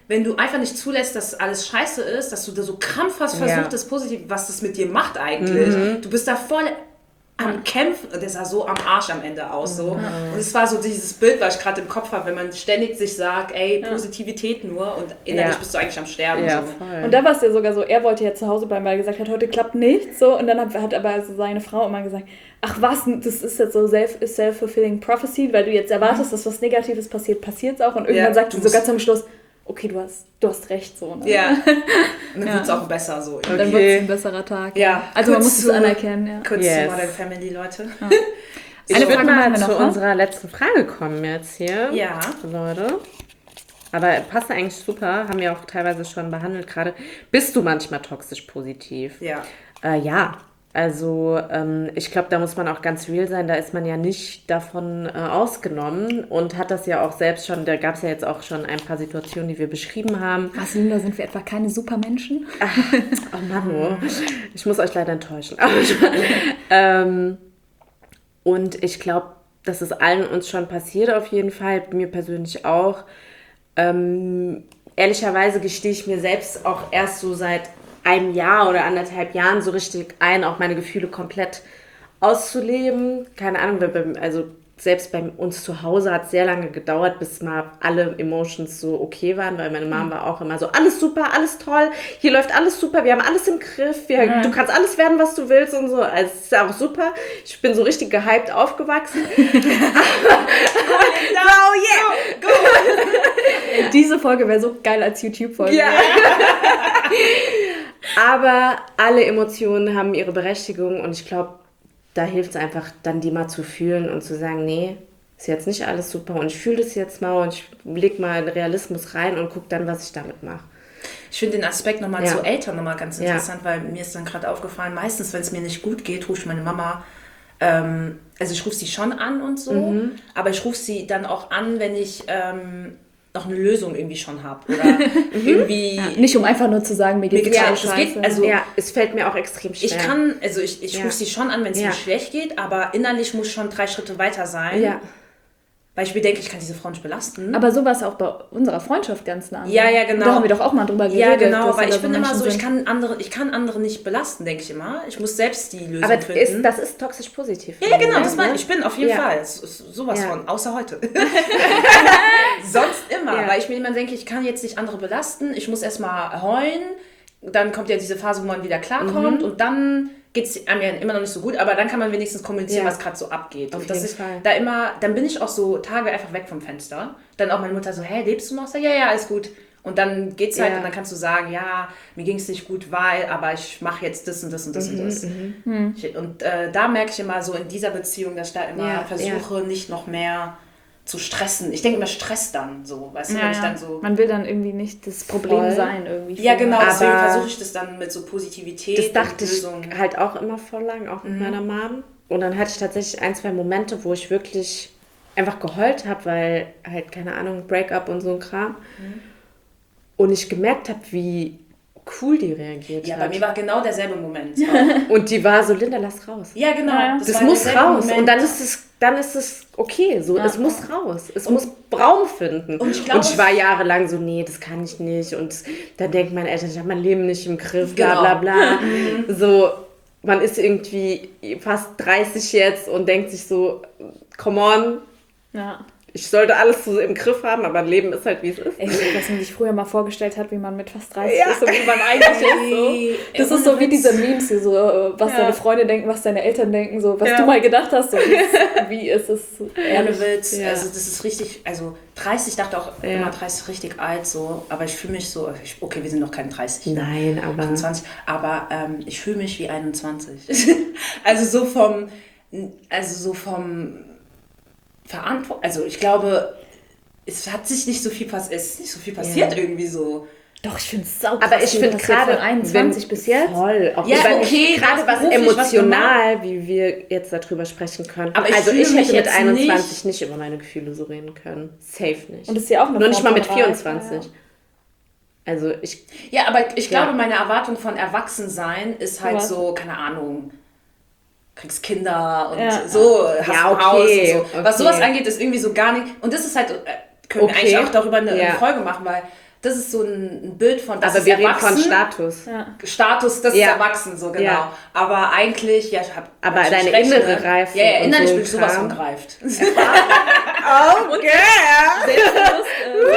wenn du einfach nicht zulässt, dass alles scheiße ist, dass du da so krampfhaft versuchst, ja. das Positive, was das mit dir macht eigentlich. Mhm. Du bist da voll am Kämpfen, und der sah so am Arsch am Ende aus. So. Mhm. Und es war so dieses Bild, was ich gerade im Kopf habe, wenn man ständig sich sagt, ey, Positivität nur und innerlich ja. bist du eigentlich am Sterben. Ja, so. Und da war es ja sogar so, er wollte ja zu Hause bleiben, weil er gesagt hat, heute klappt nichts. So. Und dann hat, hat aber also seine Frau immer gesagt, ach was, das ist jetzt so self, self-fulfilling prophecy, weil du jetzt erwartest, dass was Negatives passiert, passiert es auch. Und irgendwann ja, sagt sie so ganz am Schluss, okay, du hast, du hast recht, so. Ne? Ja. Und dann ja. wird es auch besser, so. Okay. Dann wird es ein besserer Tag. Ja. Also man muss es anerkennen, ja. Kurz yes. zu Modern Family, Leute. Ja. Ich würde mal zu unserer letzten Frage kommen jetzt hier. Ja. Leute. Aber passt eigentlich super, haben wir auch teilweise schon behandelt gerade. Bist du manchmal toxisch positiv? Ja. Äh, ja. Also ähm, ich glaube, da muss man auch ganz real sein, da ist man ja nicht davon äh, ausgenommen und hat das ja auch selbst schon, da gab es ja jetzt auch schon ein paar Situationen, die wir beschrieben haben. Was, Linda, sind wir etwa keine Supermenschen? Ach, oh Mann, oh. Ich muss euch leider enttäuschen. ähm, und ich glaube, das ist allen uns schon passiert auf jeden Fall, mir persönlich auch. Ähm, ehrlicherweise gestehe ich mir selbst auch erst so seit einem Jahr oder anderthalb Jahren so richtig ein, auch meine Gefühle komplett auszuleben. Keine Ahnung, also selbst bei uns zu Hause hat es sehr lange gedauert, bis mal alle Emotions so okay waren, weil meine Mom war auch immer so, alles super, alles toll, hier läuft alles super, wir haben alles im Griff, wir, ja. du kannst alles werden, was du willst und so. Also es ist auch super. Ich bin so richtig gehypt aufgewachsen. Oh yeah! Go, go. Diese Folge wäre so geil als YouTube-Folge. Ja. Aber alle Emotionen haben ihre Berechtigung und ich glaube, da hilft es einfach, dann die mal zu fühlen und zu sagen, nee, ist jetzt nicht alles super und ich fühle das jetzt mal und ich leg mal Realismus rein und gucke dann, was ich damit mache. Ich finde den Aspekt nochmal ja. zu Eltern nochmal ganz interessant, ja. weil mir ist dann gerade aufgefallen, meistens, wenn es mir nicht gut geht, rufe ich meine Mama, ähm, also ich rufe sie schon an und so, mhm. aber ich rufe sie dann auch an, wenn ich ähm, noch eine Lösung irgendwie schon habe. Oder irgendwie. Ja, nicht um einfach nur zu sagen, mir geht es ja, scheiße. Also, ja, es fällt mir auch extrem schwer. Ich kann, also ich, ich ja. rufe sie schon an, wenn es ja. mir schlecht geht, aber innerlich muss schon drei Schritte weiter sein. Ja. Weil ich mir denke, ich kann diese Frau nicht belasten. Aber so war es auch bei unserer Freundschaft ganz nah. Ja, ja, genau. Da haben wir doch auch mal drüber geredet. Ja, genau, weil ich bin immer so, ich kann, andere, ich kann andere nicht belasten, denke ich immer. Ich muss selbst die Lösung aber finden. Ist, das ist toxisch positiv. Ja, ja genau, das meine ich. Ich bin auf jeden ja. Fall. Es ist sowas ja. von, außer heute. Sonst immer, ja. weil ich mir immer denke, ich kann jetzt nicht andere belasten. Ich muss erstmal heulen. Dann kommt ja diese Phase, wo man wieder klarkommt. Mhm. Und dann geht es einem ja immer noch nicht so gut, aber dann kann man wenigstens kommunizieren, ja. was gerade so abgeht. Auf und das jeden ist Fall. da immer, dann bin ich auch so Tage einfach weg vom Fenster. Dann auch meine Mutter so, hä, lebst du noch? Sag, ja, ja, alles gut. Und dann geht's halt ja. und dann kannst du sagen, ja, mir ging es nicht gut, weil, aber ich mache jetzt das und das und das mhm, und das. Mhm. Ich, und äh, da merke ich immer so in dieser Beziehung, dass ich da immer ja, versuche, ja. nicht noch mehr zu stressen. Ich denke immer Stress dann so, weißt du, ja, wenn ich dann so... Man will dann irgendwie nicht das Problem voll. sein irgendwie. Ja, genau, aber deswegen versuche ich das dann mit so Positivität das dachte und Lösung. Ich halt auch immer voll lang, auch mit mhm. meiner Mom. Und dann hatte ich tatsächlich ein, zwei Momente, wo ich wirklich einfach geheult habe, weil halt, keine Ahnung, Breakup und so ein Kram. Mhm. Und ich gemerkt habe, wie cool die reagiert ja, hat. Ja, bei mir war genau derselbe Moment. Und die war so, Linda, lass raus. Ja, genau. Ja, das das muss raus. Moment. Und dann ist es, dann ist es okay. So, ja. Es muss raus. Es und muss Raum finden. Und ich, glaub, und ich war jahrelang so, nee, das kann ich nicht. Und dann denken meine Eltern, ich habe mein Leben nicht im Griff, bla bla bla. Mhm. So, man ist irgendwie fast dreißig jetzt und denkt sich so, come on. Ja. Ich sollte alles so im Griff haben, aber Leben ist halt, wie es ist. Ey, was man sich früher mal vorgestellt hat, wie man mit fast dreißig ja. ist und wie man eigentlich ist. So. Das ist so wie diese Memes, hier, so, was ja. deine Freunde denken, was deine Eltern denken, so was ja. du mal gedacht hast, so, wie ist es. Ohne Witz, ja. also das ist richtig, also dreißig, ich dachte auch ja. immer dreißig richtig alt, so, aber ich fühle mich so, ich, okay, wir sind noch keine dreißig. Nein, aber... achtundzwanzig, aber ähm, ich fühle mich wie einundzwanzig. also so vom, also so vom... Verantwortung, also ich glaube, es hat sich nicht so viel passiert, es ist nicht so viel passiert ja. irgendwie so. Doch, ich finde es sau Aber ich finde gerade von einundzwanzig bis jetzt. Voll. Auch ja, okay. Gerade was emotional, was wie wir jetzt darüber sprechen können. Aber ich also ich hätte mit einundzwanzig nicht, nicht über meine Gefühle so reden können. Safe nicht. Und das ist ja auch eine Nur nicht mal mit vierundzwanzig. Ja. Also ich... Ja, aber ich glaube, ja. meine Erwartung von Erwachsensein ist halt was? so, keine Ahnung... kriegst Kinder und ja. so, hast ja, okay, ein Haus und so. Was okay. sowas angeht, ist irgendwie so gar nicht... Und das ist halt... Können okay. wir eigentlich auch darüber eine, ja. eine Folge machen, weil das ist so ein Bild von, das aber ist wir reden erwachsen. von Status. Ja. Status, das Ja. ist erwachsen, so genau. Ja. Aber eigentlich, ja, ich hab Aber natürlich deine recht, innere ne? Reife Ja, ja, und innerlich so bin ich sowas Kram. von greift. Okay. Selbstbewusst,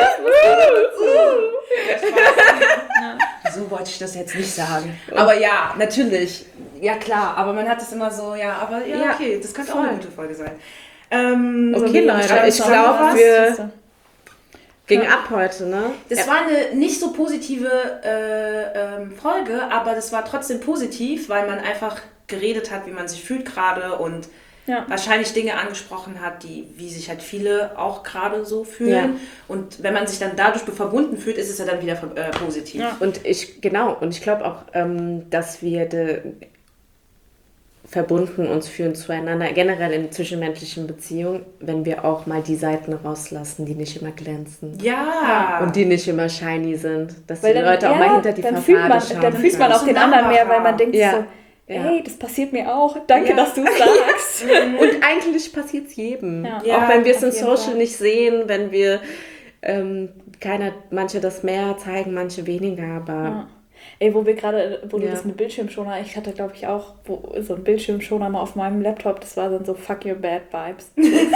äh, So wollte ich das jetzt nicht sagen. Aber ja, natürlich. Ja, klar. Aber man hat es immer so, ja, aber ja, Ja, okay, das könnte auch voll. eine gute Folge sein. Ähm, Okay, Leute, schreiben ich noch glaube, was? wir ging Ja. ab heute, ne? Das war eine nicht so positive äh, ähm, Folge, aber das war trotzdem positiv, weil man einfach geredet hat, wie man sich fühlt gerade und Ja. wahrscheinlich Dinge angesprochen hat, die, wie sich halt viele auch gerade so fühlen. Ja. Und wenn man sich dann dadurch verbunden fühlt, ist es ja dann wieder äh, positiv. Ja. Und ich, genau, und ich glaube auch, ähm, dass wir de, verbunden uns fühlen zueinander, generell in zwischenmenschlichen Beziehungen, wenn wir auch mal die Seiten rauslassen, die nicht immer glänzen. Ja. Und die nicht immer shiny sind. Dass Weil die dann, Leute auch ja, mal hinter die dann Fassade fühlt man, schauen. Dann fühlt man Ja. auch den anderen mehr, weil man denkt Ja. so, Ja. hey, das passiert mir auch. Danke, Ja. dass du es sagst. Und eigentlich passiert es jedem. Ja. Ja, auch wenn wir es auf in jeden Social Fall. nicht sehen, wenn wir ähm, keiner, manche das mehr zeigen, manche weniger, aber Ja. Ey, wo wir gerade, wo du Ja. das mit Bildschirmschoner, ich hatte glaube ich auch wo, so ein Bildschirmschoner mal auf meinem Laptop, das war dann so fuck your bad vibes.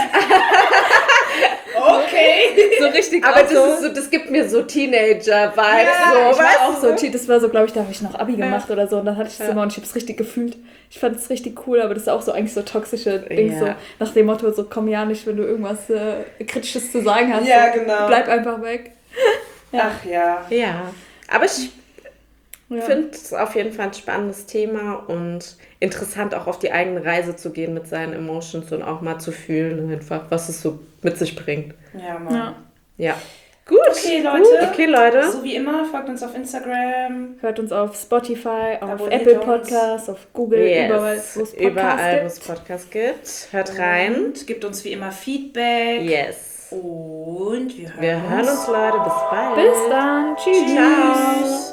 Okay. So richtig aber auch das, so. ist so, das gibt mir so Teenager-Vibes. Ja, so, ich war weißt auch du? so, T- das war so, glaube ich, da habe ich noch Abi gemacht oder so und dann hatte ich das immer und ich habe es richtig gefühlt. Ich fand es richtig cool, aber das ist auch so eigentlich so toxische Ding, Ja. so nach dem Motto, so komm ja nicht, wenn du irgendwas äh, Kritisches zu sagen hast. Ja, so, genau. Bleib einfach weg. Ja. Ach ja. Ja, aber ich Ja. finde es auf jeden Fall ein spannendes Thema und interessant auch auf die eigene Reise zu gehen mit seinen Emotions und auch mal zu fühlen einfach, was es so mit sich bringt. Ja, Mann. Ja. Ja. Gut. Okay, Leute. Gut. Okay, Leute. So wie immer, folgt uns auf Instagram. Hört uns auf Spotify, auf Abonniert Apple uns. Podcasts, auf Google, Yes. überall, wo es Podcasts Überall, wo gibt. es Podcasts gibt. Hört rein. Und gibt uns wie immer Feedback. Yes. Und wir hören Wir hören uns, Leute. Bis bald. Bis dann. Tschüss. Ciao. Tschüss.